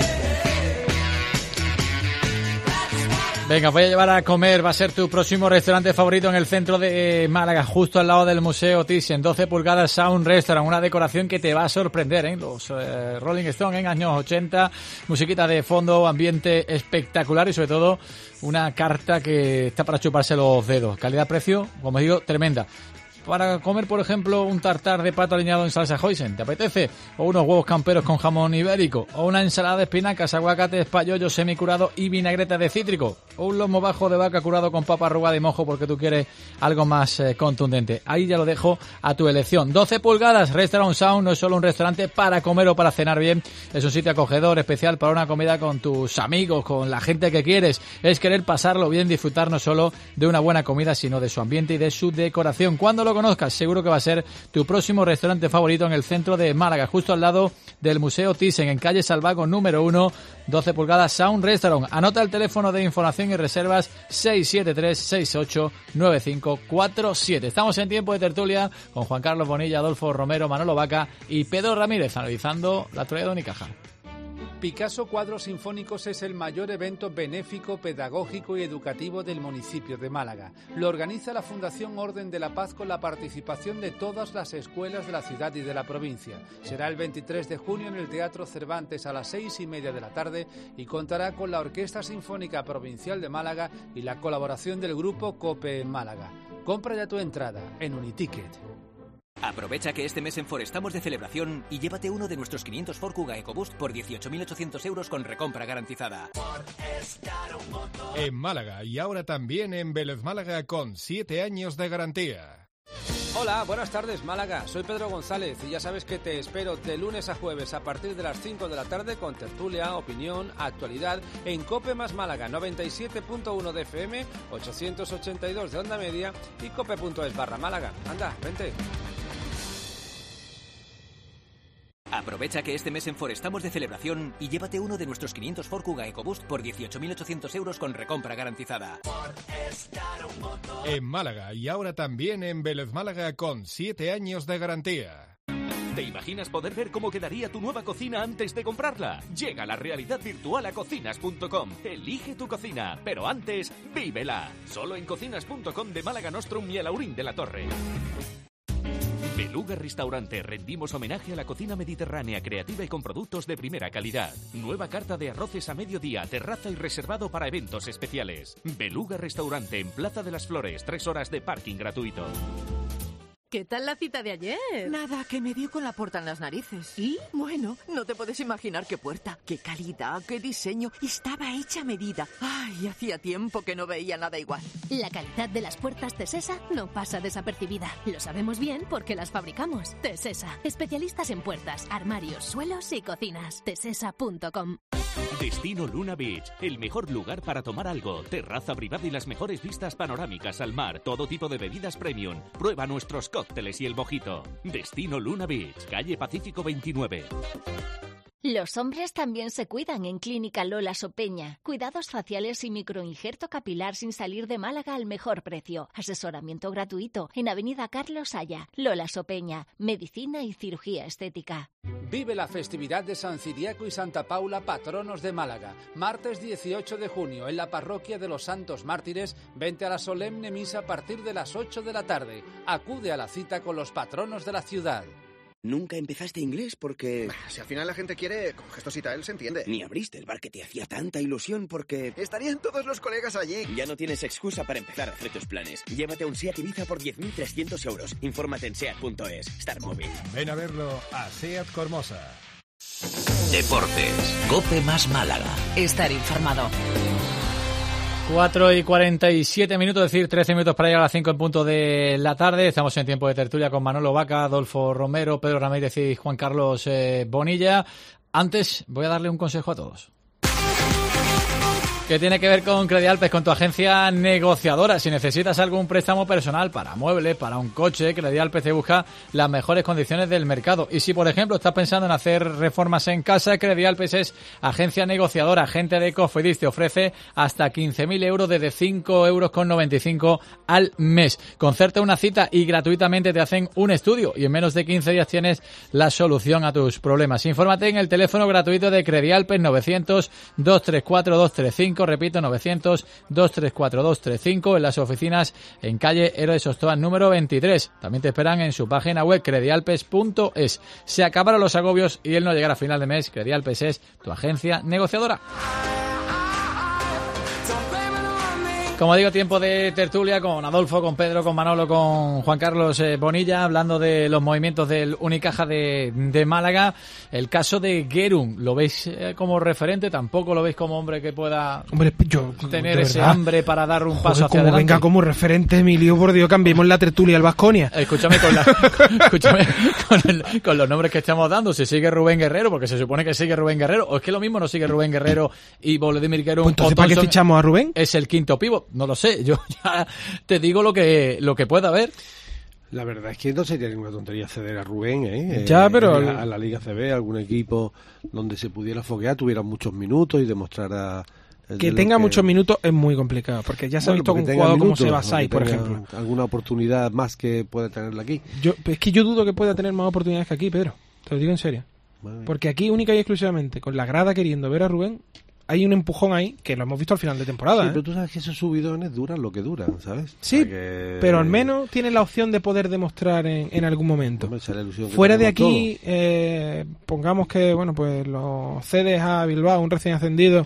Venga, voy a llevar a comer, va a ser tu próximo restaurante favorito en el centro de Málaga, justo al lado del Museo Thyssen, doce pulgadas Sound Restaurant, una decoración que te va a sorprender, ¿eh? Los eh, Rolling Stones en años ochenta, musiquita de fondo, ambiente espectacular y sobre todo una carta que está para chuparse los dedos. Calidad-precio, como digo, tremenda. Para comer, por ejemplo, un tartar de pato aliñado en salsa hoisin, ¿te apetece? O unos huevos camperos con jamón ibérico, o una ensalada de espinacas, aguacates, payollos semicurado y vinagreta de cítrico, o un lomo bajo de vaca curado con papa arrugada y mojo porque tú quieres algo más eh, contundente. Ahí ya lo dejo a tu elección. doce pulgadas, Restaurant Sound no es solo un restaurante para comer o para cenar bien, es un sitio acogedor, especial para una comida con tus amigos, con la gente que quieres. Es querer pasarlo bien, disfrutar no solo de una buena comida, sino de su ambiente y de su decoración. Cuando lo conozcas, seguro que va a ser tu próximo restaurante favorito en el centro de Málaga, justo al lado del Museo Thyssen, en calle Salvago número uno, doce pulgadas Sound Restaurant. Anota el teléfono de información y reservas seis siete tres, seis ocho nueve cinco cuatro siete. Estamos en tiempo de tertulia con Juan Carlos Bonilla, Adolfo Romero, Manolo Vaca y Pedro Ramírez, analizando la actualidad de Unicaja.
Picasso Cuadros Sinfónicos es el mayor evento benéfico, pedagógico y educativo del municipio de Málaga. Lo organiza la Fundación Orden de la Paz con la participación de todas las escuelas de la ciudad y de la provincia. Será el veintitrés de junio en el Teatro Cervantes a las seis y media de la tarde y contará con la Orquesta Sinfónica Provincial de Málaga y la colaboración del grupo COPE en Málaga. Compra ya tu entrada en Uniticket.
Aprovecha que este mes en Ford estamos de celebración y llévate uno de nuestros quinientos Ford Kuga EcoBoost por dieciocho mil ochocientos euros con recompra garantizada.
En Málaga y ahora también en Vélez Málaga con siete años de garantía.
Hola, buenas tardes Málaga, soy Pedro González y ya sabes que te espero de lunes a jueves a partir de las cinco de la tarde con tertulia, opinión, actualidad en COPE más Málaga, noventa y siete punto uno de F M, ochocientos ochenta y dos de onda media y cope.es barra Málaga. Anda, vente.
Aprovecha que este mes en Ford estamos de celebración y llévate uno de nuestros quinientos Ford Kuga EcoBoost por dieciocho mil ochocientos euros con recompra garantizada.
En Málaga y ahora también en Vélez Málaga con siete años de garantía.
¿Te imaginas poder ver cómo quedaría tu nueva cocina antes de comprarla? Llega la realidad virtual a cocinas punto com. Elige tu cocina, pero antes, vívela. Solo en cocinas punto com de Málaga Nostrum y el Aurín de la Torre. Beluga Restaurante, rendimos homenaje a la cocina mediterránea creativa y con productos de primera calidad. Nueva carta de arroces a mediodía, terraza y reservado para eventos especiales. Beluga Restaurante en Plaza de las Flores, tres horas de parking gratuito.
¿Qué tal la cita de ayer?
Nada, que me dio con la puerta en las narices.
¿Y?
Bueno, no te puedes imaginar qué puerta, qué calidad, qué diseño. Estaba hecha a medida. Ay, hacía tiempo que no veía nada igual.
La calidad de las puertas Tesesa no pasa desapercibida. Lo sabemos bien porque las fabricamos. Tesesa, especialistas en puertas, armarios, suelos y cocinas. tesesa punto com.
Destino Luna Beach, el mejor lugar para tomar algo, terraza privada y las mejores vistas panorámicas al mar, todo tipo de bebidas premium. Prueba nuestros cócteles y el mojito. Destino Luna Beach, calle Pacífico veintinueve.
Los hombres también se cuidan en Clínica Lola Sopeña. Cuidados faciales y microinjerto capilar sin salir de Málaga al mejor precio. Asesoramiento gratuito en Avenida Carlos Haya. Lola Sopeña, medicina y cirugía estética.
Vive la festividad de San Ciriaco y Santa Paula, patronos de Málaga. Martes dieciocho de junio, en la parroquia de los Santos Mártires, vente a la solemne misa a partir de las ocho de la tarde. Acude a la cita con los patronos de la ciudad.
¿Nunca empezaste inglés porque...?
Si al final la gente quiere, con gestos y tal, se entiende.
Ni abriste el bar que te hacía tanta ilusión porque...
Estarían todos los colegas allí.
Ya no tienes excusa para empezar a hacer tus planes. Llévate un SEAT Ibiza por diez mil trescientos euros. Infórmate en seat punto es. Star Móvil.
Ven a verlo a SEAT Cormosa.
Deportes. COPE más Málaga.
Estar informado.
cuatro y cuarenta y siete minutos, es decir, trece minutos para llegar a las cinco en punto de la tarde. Estamos en tiempo de tertulia con Manolo Vaca, Adolfo Romero, Pedro Ramírez y Juan Carlos eh, Bonilla. Antes voy a darle un consejo a todos, que tiene que ver con Credialpes, con tu agencia negociadora. Si necesitas algún préstamo personal para muebles, para un coche, Credialpes te busca las mejores condiciones del mercado. Y si, por ejemplo, estás pensando en hacer reformas en casa, Credialpes es agencia negociadora. Agente de Cofidis te ofrece hasta quince mil euros desde cinco euros con noventa y cinco al mes. Concerta una cita y gratuitamente te hacen un estudio. Y en menos de quince días tienes la solución a tus problemas. Infórmate en el teléfono gratuito de Credialpes novecientos, dos tres cuatro, dos tres cinco. Repito, novecientos, dos tres cuatro, dos tres cinco, en las oficinas en calle Héroes Ostoa número veintitrés. También te esperan en su página web credialpes punto es. Se acabaron los agobios y el no llegar a final de mes. Credialpes es tu agencia negociadora. Como digo, tiempo de tertulia con Adolfo, con Pedro, con Manolo, con Juan Carlos eh, Bonilla, hablando de los movimientos del Unicaja de, de Málaga. El caso de Guerún, ¿lo veis eh, como referente? ¿Tampoco lo veis como hombre que pueda
hombre, yo,
tener ese verdad, hambre para dar un paso
joder,
hacia
como
adelante?
Venga como referente, Emilio, por Dios, cambiemos la tertulia al Baskonia.
Escúchame, con, la, escúchame con, el, con los nombres que estamos dando, si sigue Rubén Guerrero, porque se supone que sigue Rubén Guerrero, o es que lo mismo no sigue Rubén Guerrero y Volodymyr Guerún.
Pues entonces, ¿para qué fichamos a Rubén?
Es el quinto pívot. No lo sé, yo ya te digo lo que lo que pueda haber.
La verdad es que no sería ninguna tontería ceder a Rubén, ¿eh?
Ya, pero...
A la, a la Liga C B, algún equipo donde se pudiera foguear, tuviera muchos minutos y demostrara...
Que tenga que... muchos minutos es muy complicado, porque ya se ha visto con un jugador como Sebasai, por ejemplo.
Alguna oportunidad más que pueda tenerla aquí.
Yo, es que yo dudo que pueda tener más oportunidades que aquí, Pedro. Te lo digo en serio. Vale. Porque aquí, única y exclusivamente, con la grada queriendo ver a Rubén... Hay un empujón ahí que lo hemos visto al final de temporada.
Sí,
¿eh?
pero tú sabes que esos subidones duran lo que duran, ¿sabes?
Sí,
que...
pero al menos tiene la opción de poder demostrar en, en algún momento. Fuera de aquí, eh, pongamos que, bueno, pues los cedes a Bilbao, un recién ascendido.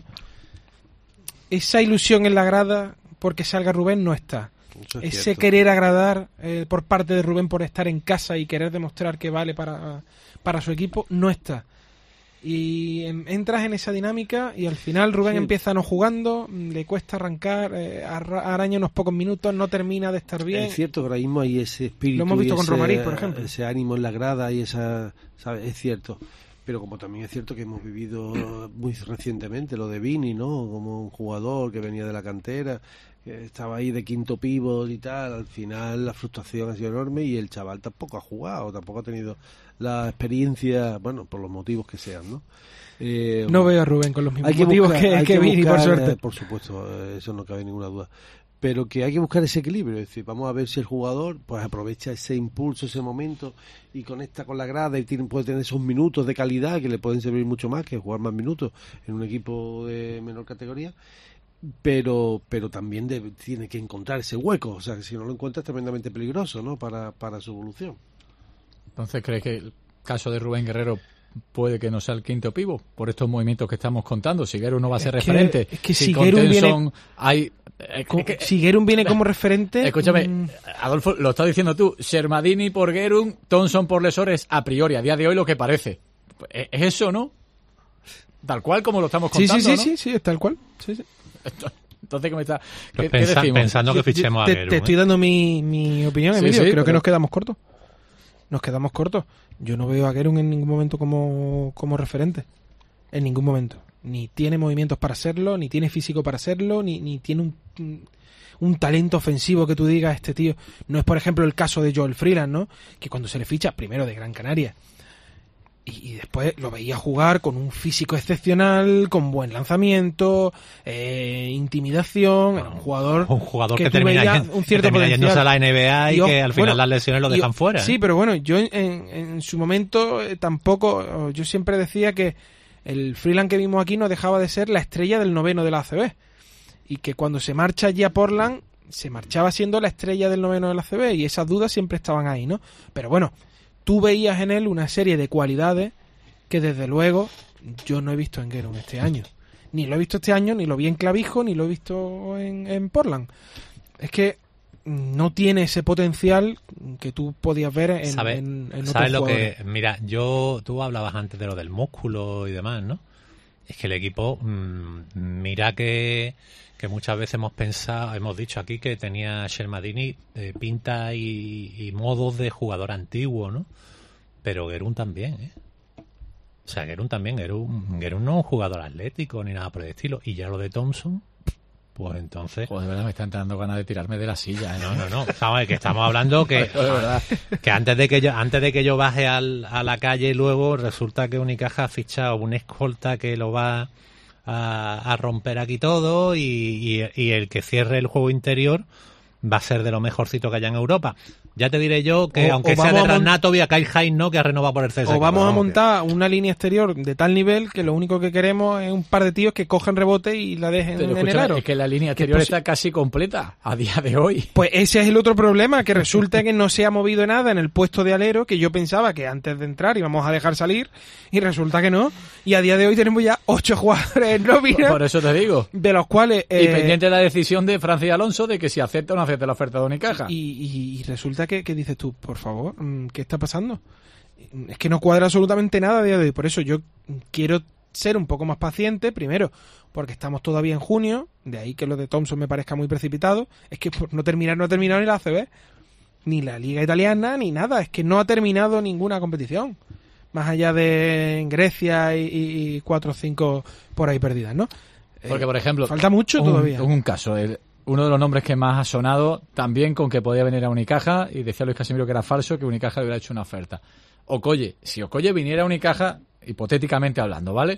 Esa ilusión en la grada porque salga Rubén no está. Es Ese cierto. Querer agradar eh, por parte de Rubén por estar en casa y querer demostrar que vale para, para su equipo no está. Y en, entras en esa dinámica y al final Rubén sí. empieza no jugando, le cuesta arrancar, eh, araña unos pocos minutos, no termina de estar bien.
Es cierto que ahora mismo hay ese espíritu,
lo hemos visto
y
con
ese,
Romaric, por ejemplo,
ese ánimo en la grada y esa, ¿sabes? Es cierto. Pero como también es cierto que hemos vivido muy recientemente lo de Vini, ¿no? Como un jugador que venía de la cantera, que estaba ahí de quinto pívot y tal, al final la frustración ha sido enorme y el chaval tampoco ha jugado, tampoco ha tenido la experiencia, bueno, por los motivos que sean, ¿no? Eh,
no veo a Rubén con los mismos
hay que
motivos
buscar,
que,
hay
que, que Vini,
buscar,
por suerte.
Eh, por supuesto, eso no cabe ninguna duda. Pero que hay que buscar ese equilibrio, es decir, vamos a ver si el jugador pues aprovecha ese impulso, ese momento y conecta con la grada y tiene, puede tener esos minutos de calidad que le pueden servir mucho más que jugar más minutos en un equipo de menor categoría, pero pero también debe, tiene que encontrar ese hueco, o sea, que si no lo encuentra es tremendamente peligroso, ¿no? Para, para su evolución.
Entonces, ¿crees que el caso de Rubén Guerrero puede que no sea el quinto pívot por estos movimientos que estamos contando. Si Guerrero no va a ser
es que,
referente,
es que
si
si
con
Guerrero
Tenson
viene,
hay... Es que,
si Guerrero viene como referente...
Escúchame,
mmm...
Adolfo, lo estás diciendo tú, Shermadini por Guerrero, Thompson por Lesores, a priori, a día de hoy lo que parece. Es eso, ¿no? Tal cual como lo estamos contando,
sí, sí,
¿no?
sí, sí, sí, es tal cual. Sí, sí.
Entonces, ¿qué me está...?
Pues
¿Qué,
pensa,
¿qué decimos?
pensando que fichemos a
Te,
Guerrero.
te estoy dando mi, mi opinión,
Sí,
Emilio.
sí,
Creo
pero-
que nos quedamos cortos. Nos quedamos cortos. Yo no veo a Guerrero en ningún momento como, como referente. En ningún momento. Ni tiene movimientos para serlo, ni tiene físico para serlo, ni, ni tiene un, un talento ofensivo que tú digas, este tío. No es, por ejemplo, el caso de Joel Freeland, ¿no? Que cuando se le ficha, primero de Gran Canaria, y, y después lo veía jugar con un físico excepcional, con buen lanzamiento, eh, intimidación, era un jugador,
Un jugador que,
tú
termina,
veías
yendo-
un
que
cierto
termina yéndose a
potencial.
la N B A y,
Y,
que al final
bueno,
las lesiones lo
y-
dejan fuera.
Sí,
¿eh?
pero bueno, yo en, en su momento eh, tampoco, yo siempre decía que el Freeland que vimos aquí no dejaba de ser la estrella del noveno de la A C B. Y que cuando se marcha allí a Portland, se marchaba siendo la estrella del noveno de la A C B. Y esas dudas siempre estaban ahí, ¿no? Pero bueno, tú veías en él una serie de cualidades que desde luego yo no he visto en Guerrero este año. Ni lo he visto este año, ni lo vi en Clavijo, ni lo he visto en, en Portland. Es que no tiene ese potencial que tú podías ver en,
¿Sabes,
en, en otros
¿sabes lo
jugadores.
que...? Mira, yo... Tú hablabas antes de lo del músculo y demás, ¿no? Es que el equipo... Mmm, mira que... que muchas veces hemos pensado, hemos dicho aquí que tenía Shermadini eh, pinta y, y modos de jugador antiguo, ¿no? Pero Guerrero también, ¿eh? O sea, Guerrero también, Guerrero, Guerrero no es un jugador atlético ni nada por el estilo. Y ya lo de Thompson, pues entonces...
Joder, de verdad me están dando ganas de tirarme de la silla, ¿eh?
No, no, no. Vamos a ver, que estamos hablando que,
De verdad.
que antes de que yo antes de que yo baje al, a la calle luego resulta que Unicaja ha fichado un escolta que lo va a, a romper aquí todo y, y, y el que cierre el juego interior va a ser de lo mejorcito que haya en Europa. Ya te diré yo que,
O-
aunque
o
sea de
vamos a mon-
Ranatovi, a Kyle Hayes no, que ha renovado por el C S K.
O vamos a
Vamos, que-
montar una línea exterior de tal nivel que lo único que queremos es un par de tíos que cogen rebote y la dejen
Pero
en el
escúchame,
aro.
es que la línea
Que
exterior
posi-
está casi completa a día de hoy.
Pues ese es el otro problema, que resulta que no se ha movido nada en el puesto de alero, que yo pensaba que antes de entrar íbamos a dejar salir, y resulta que no. Y a día de hoy tenemos ya ocho jugadores en nómina,
Por eso te digo.
de los cuales...
Y
eh,
pendiente la decisión de Francis Alonso de que si acepta o no acepta la oferta de Unicaja.
Y, y- y resulta que, que dices tú, por favor, mm, ¿qué está pasando? Es que no cuadra absolutamente nada a día de hoy. Por eso yo quiero ser un poco más paciente, primero, porque estamos todavía en junio, de ahí que lo de Thompson me parezca muy precipitado. Es que por no terminar, no ha terminado ni la A C B, ni la Liga Italiana, ni nada. Es que no ha terminado ninguna competición, más allá de en Grecia y, y- y cuatro o cinco por ahí perdidas, ¿no?
Porque,
Eh,
por ejemplo,
falta mucho
un,
todavía.
Un caso, el- uno de los nombres que más ha sonado, también con que podía venir a Unicaja, y decía Luis Casimiro que era falso, que Unicaja le hubiera hecho una oferta. Okoye, si Okoye viniera a Unicaja, hipotéticamente hablando, ¿vale?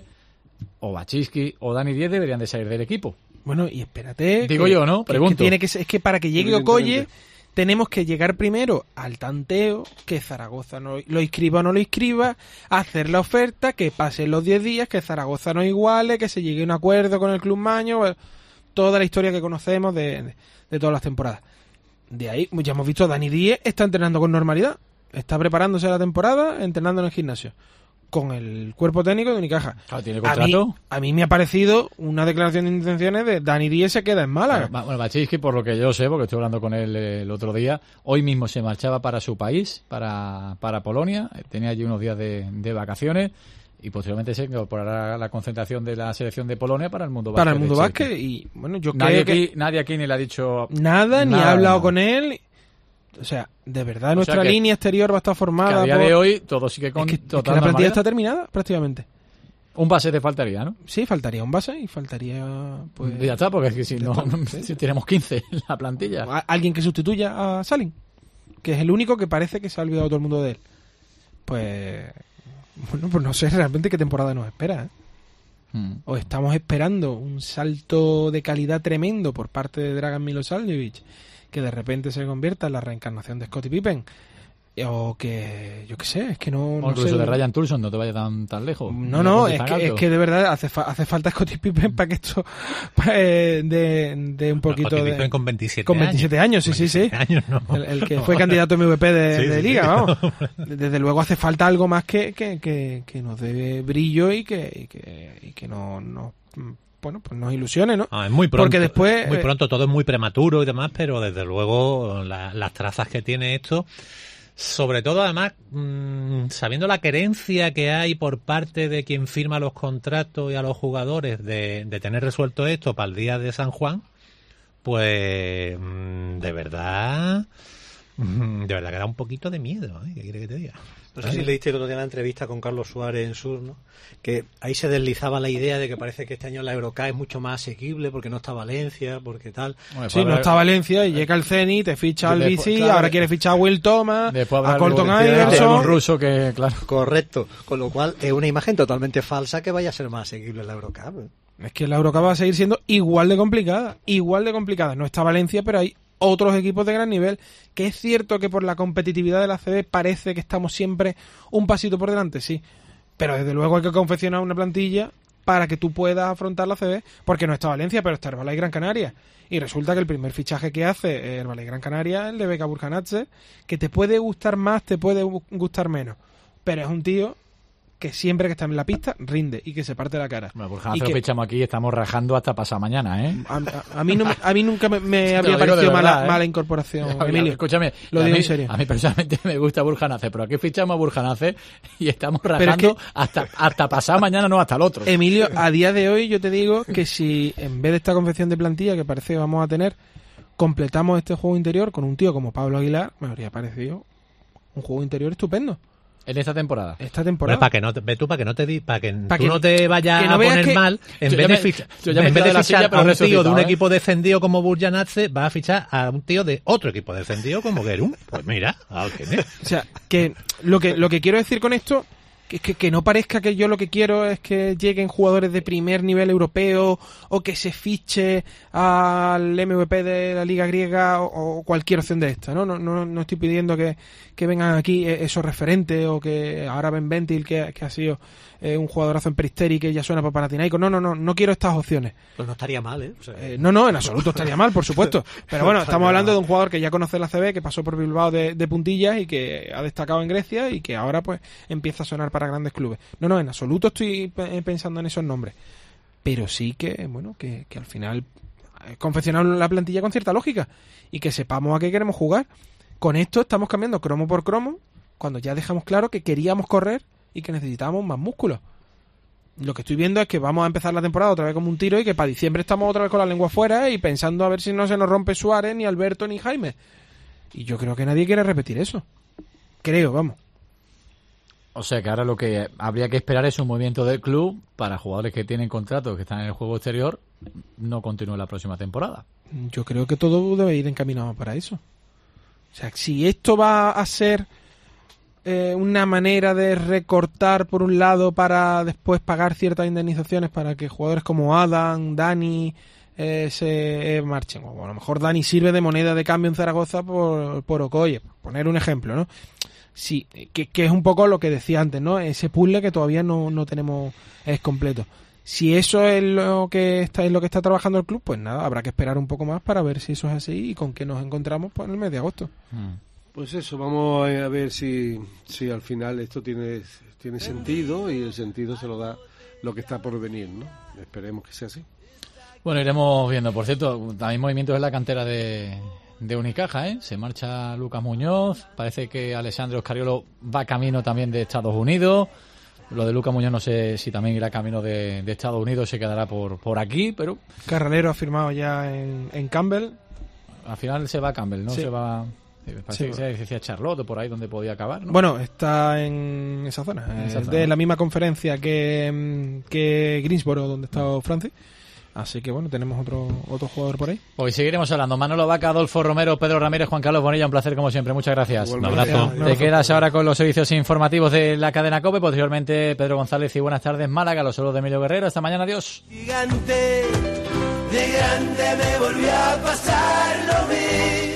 O Bachiski o Dani Diez deberían de salir del equipo.
Bueno, y espérate.
Digo
que-
yo, ¿no?
que-
Pregunto.
que tiene que ser- es que para que llegue Okoye, tenemos que llegar primero al tanteo, que Zaragoza no lo inscriba o no lo inscriba, hacer la oferta, que pasen los diez días, que Zaragoza no iguale, que se llegue a un acuerdo con el Club Maño, bueno, toda la historia que conocemos de, de, de todas las temporadas. De ahí, ya hemos visto, Dani Díez está entrenando con normalidad, está preparándose la temporada, entrenando en el gimnasio, con el cuerpo técnico de Unicaja.
Claro, ¿tiene
A mí,
contrato?
a mí me ha parecido una declaración de intenciones de Dani Díez se queda en Málaga.
Bueno, bueno, Bachiski, por lo que yo sé, porque estoy hablando con él eh, el otro día, hoy mismo se marchaba para su país, para, para Polonia, eh, tenía allí unos días de, de vacaciones y posteriormente se incorporará a la concentración de la selección de Polonia para el mundo básquet.
Para el mundo
de
básquet,
Chelsea.
y bueno, yo
nadie
creo
aquí,
que
nadie aquí ni le ha dicho
nada, ni
nada,
ha hablado
nada.
con él. O sea, de verdad
O
nuestra
sea que-
línea exterior va a estar
Que
formada
a día
por...
de hoy todo sigue con
es que, es que
total
la plantilla
normalidad.
está terminada prácticamente.
Un base te faltaría, ¿no?
Sí, faltaría un base y faltaría pues
Ya está, porque es que si
ya
no,
está.
si tenemos quince en la plantilla.
a- alguien que sustituya a Salin, que es el único que parece que se ha olvidado todo el mundo de él. Pues bueno, pues no sé realmente qué temporada nos espera, ¿eh?
Mm.
O estamos esperando un salto de calidad tremendo por parte de Dragan Milosavljevic, que de repente se convierta en la reencarnación de Scottie Pippen o que yo qué sé, es que no,
o
no
incluso
sé.
de Ryan Tulson, no te vayas tan, tan lejos.
No, no, es que, es que de verdad hace, fa- hace falta Scottie Pippen para que esto eh, de, de un poquito
Scottie
de...
Pippen con veintisiete
con veintisiete años, sí, sí, sí.
Años, no.
el, el que fue candidato M V P de,
Sí,
de
sí,
liga,
sí.
vamos. Desde luego hace falta algo más que, que, que, que nos dé brillo y que, y que, y que no, no, bueno, pues nos ilusione, ¿no?
Ah, es muy pronto,
Porque después...
muy
eh,
pronto, todo es muy prematuro y demás, pero desde luego la- las trazas que tiene esto, sobre todo además mmm, sabiendo la querencia que hay por parte de quien firma los contratos y a los jugadores de, de tener resuelto esto para el día de San Juan, pues mmm, de verdad, mmm, de verdad que da un poquito de miedo, ¿eh? ¿Qué quiere que te diga?
No sé si leíste el otro día la entrevista con Carlos Suárez en Sur, ¿no? Que ahí se deslizaba la idea de que parece que este año la Eurocup es mucho más asequible porque no está Valencia, porque tal.
Bueno,
Sí, no está Valencia y llega el Zenit, te ficha al
Después,
bici,
claro,
ahora quiere fichar a Will Thomas,
Después
a
habrá
Colton
algo de- de un
Iverson.
ruso que, claro.
Correcto. Con lo cual es una imagen totalmente falsa que vaya a ser más asequible la Eurocup. ¿eh?
Es que la Eurocup va a seguir siendo igual de complicada, igual de complicada. No está Valencia, pero hay otros equipos de gran nivel, que es cierto que por la competitividad de la A C B parece que estamos siempre un pasito por delante, sí. Pero desde luego hay que confeccionar una plantilla para que tú puedas afrontar la A C B, porque no está Valencia, pero está Herbalife Gran Canaria. Y resulta que el primer fichaje que hace Herbalife Gran Canaria es el de Beka Burkhanadze, que te puede gustar más, te puede gustar menos. Pero es un tío que siempre que está en la pista rinde y que se parte la cara.
Bueno, pues
Y
Hanzo
que-
lo fichamos aquí y estamos rajando hasta pasado mañana, ¿eh?
A, a- a mí, no, me- a mí nunca me, me
Te lo
habría
digo de
parecido
verdad,
mala,
¿eh?
mala incorporación,
Ya,
Emilio.
Escúchame,
Lo
a
digo
mí,
en serio.
a mí personalmente me gusta Burjanace, pero aquí fichamos a Burjanace y estamos
Pero es
rajando
que-
hasta, hasta pasado mañana, no hasta el otro.
Emilio, a día de hoy yo te digo que si en vez de esta confección de plantilla que parece que vamos a tener, completamos este juego interior con un tío como Pablo Aguilar, me habría parecido un juego interior estupendo.
En esta temporada.
Esta
Bueno,
temporada.
para que no te, ve tú para que no te di, para que
Pa'
tú
que-
no te vayas
que no
a
veas
poner
que-
mal, en
Yo
vez
ya me-
de fichar,
yo ya me he
en vez
tirado
de
de la
fichar
silla, pero
a un tío de
resucitado,
un
¿eh?
equipo descendido como Burjanace, va a fichar a un tío de otro equipo descendido como Gerum. Pues mira, ah, ¿qué es?
O sea, que lo que lo que quiero decir con esto que, que, que no parezca que yo lo que quiero es que lleguen jugadores de primer nivel europeo o que se fiche al M V P de la Liga Griega o, o cualquier opción de esta, ¿no? No, no, no estoy pidiendo que, que vengan aquí esos referentes o que ahora Ben Ventil, que, que ha sido eh, un jugadorazo en Peristeri que ya suena para Panathinaikos. No, no, no, no quiero estas opciones.
Pues no estaría mal, ¿eh? O sea,
Eh, no, no, en absoluto estaría mal, por supuesto. Pero bueno, estamos hablando de un jugador que ya conoce la C B, que pasó por Bilbao de, de puntillas y que ha destacado en Grecia y que ahora pues empieza a sonar para grandes clubes. No, no, en absoluto estoy pe- pensando en esos nombres. Pero sí que, bueno, que, que al final eh, confeccionar la plantilla con cierta lógica y que sepamos a qué queremos jugar. Con esto estamos cambiando cromo por cromo cuando ya dejamos claro que queríamos correr y que necesitábamos más músculos. Lo que estoy viendo es que vamos a empezar la temporada otra vez como un tiro y que para diciembre estamos otra vez con la lengua fuera y pensando a ver si no se nos rompe Suárez, ni Alberto, ni Jaime. Y yo creo que nadie quiere repetir eso. Creo, vamos.
O sea que ahora lo que habría que esperar es un movimiento del club para jugadores que tienen contratos, que están en el juego exterior, no continúen la próxima temporada.
Yo creo que todo debe ir encaminado para eso. O sea, si esto va a ser eh, una manera de recortar por un lado para después pagar ciertas indemnizaciones para que jugadores como Adam, Dani eh, se eh, marchen, o a lo mejor Dani sirve de moneda de cambio en Zaragoza por, por Okoye, por poner un ejemplo, ¿no? Sí, que, que es un poco lo que decía antes, ¿no? Ese puzzle que todavía no, no tenemos es completo. Si eso es lo que está es lo que está trabajando el club, pues nada, habrá que esperar un poco más para ver si eso es así y con qué nos encontramos pues, en el mes de agosto.
Pues eso, vamos a ver si, si al final esto tiene, tiene sentido y el sentido se lo da lo que está por venir, ¿no? Esperemos que sea así.
Bueno, iremos viendo. Por cierto, también movimientos en la cantera de, de Unicaja, ¿eh? Se marcha Lucas Muñoz, parece que Alessandro Scariolo va camino también de Estados Unidos. Lo de Lucas Muñoz no sé si también irá camino de, de Estados Unidos, se quedará por, por aquí, pero...
Carralero ha firmado ya en, en Campbell.
Al final se va a Campbell, ¿no?
Sí.
Se va... Parece
Sí.
que se decía Charlotte, por ahí donde podía acabar, ¿no?
Bueno, está en esa zona,
En
eh,
esa zona.
de la misma conferencia que, mm, que Greensboro, donde está Francis. Así que bueno, tenemos otro otro jugador por ahí.
Hoy seguiremos hablando. Manolo Vaca, Adolfo Romero, Pedro Ramírez, Juan Carlos Bonilla, un placer como siempre. Muchas gracias.
Un abrazo.
Te quedas ahora con los servicios informativos de la cadena COPE. Posteriormente, Pedro González y buenas tardes, Málaga. Los saludos de Emilio Guerrero. Hasta mañana. Adiós.
Gigante, de grande me volvió a pasar lo mismo.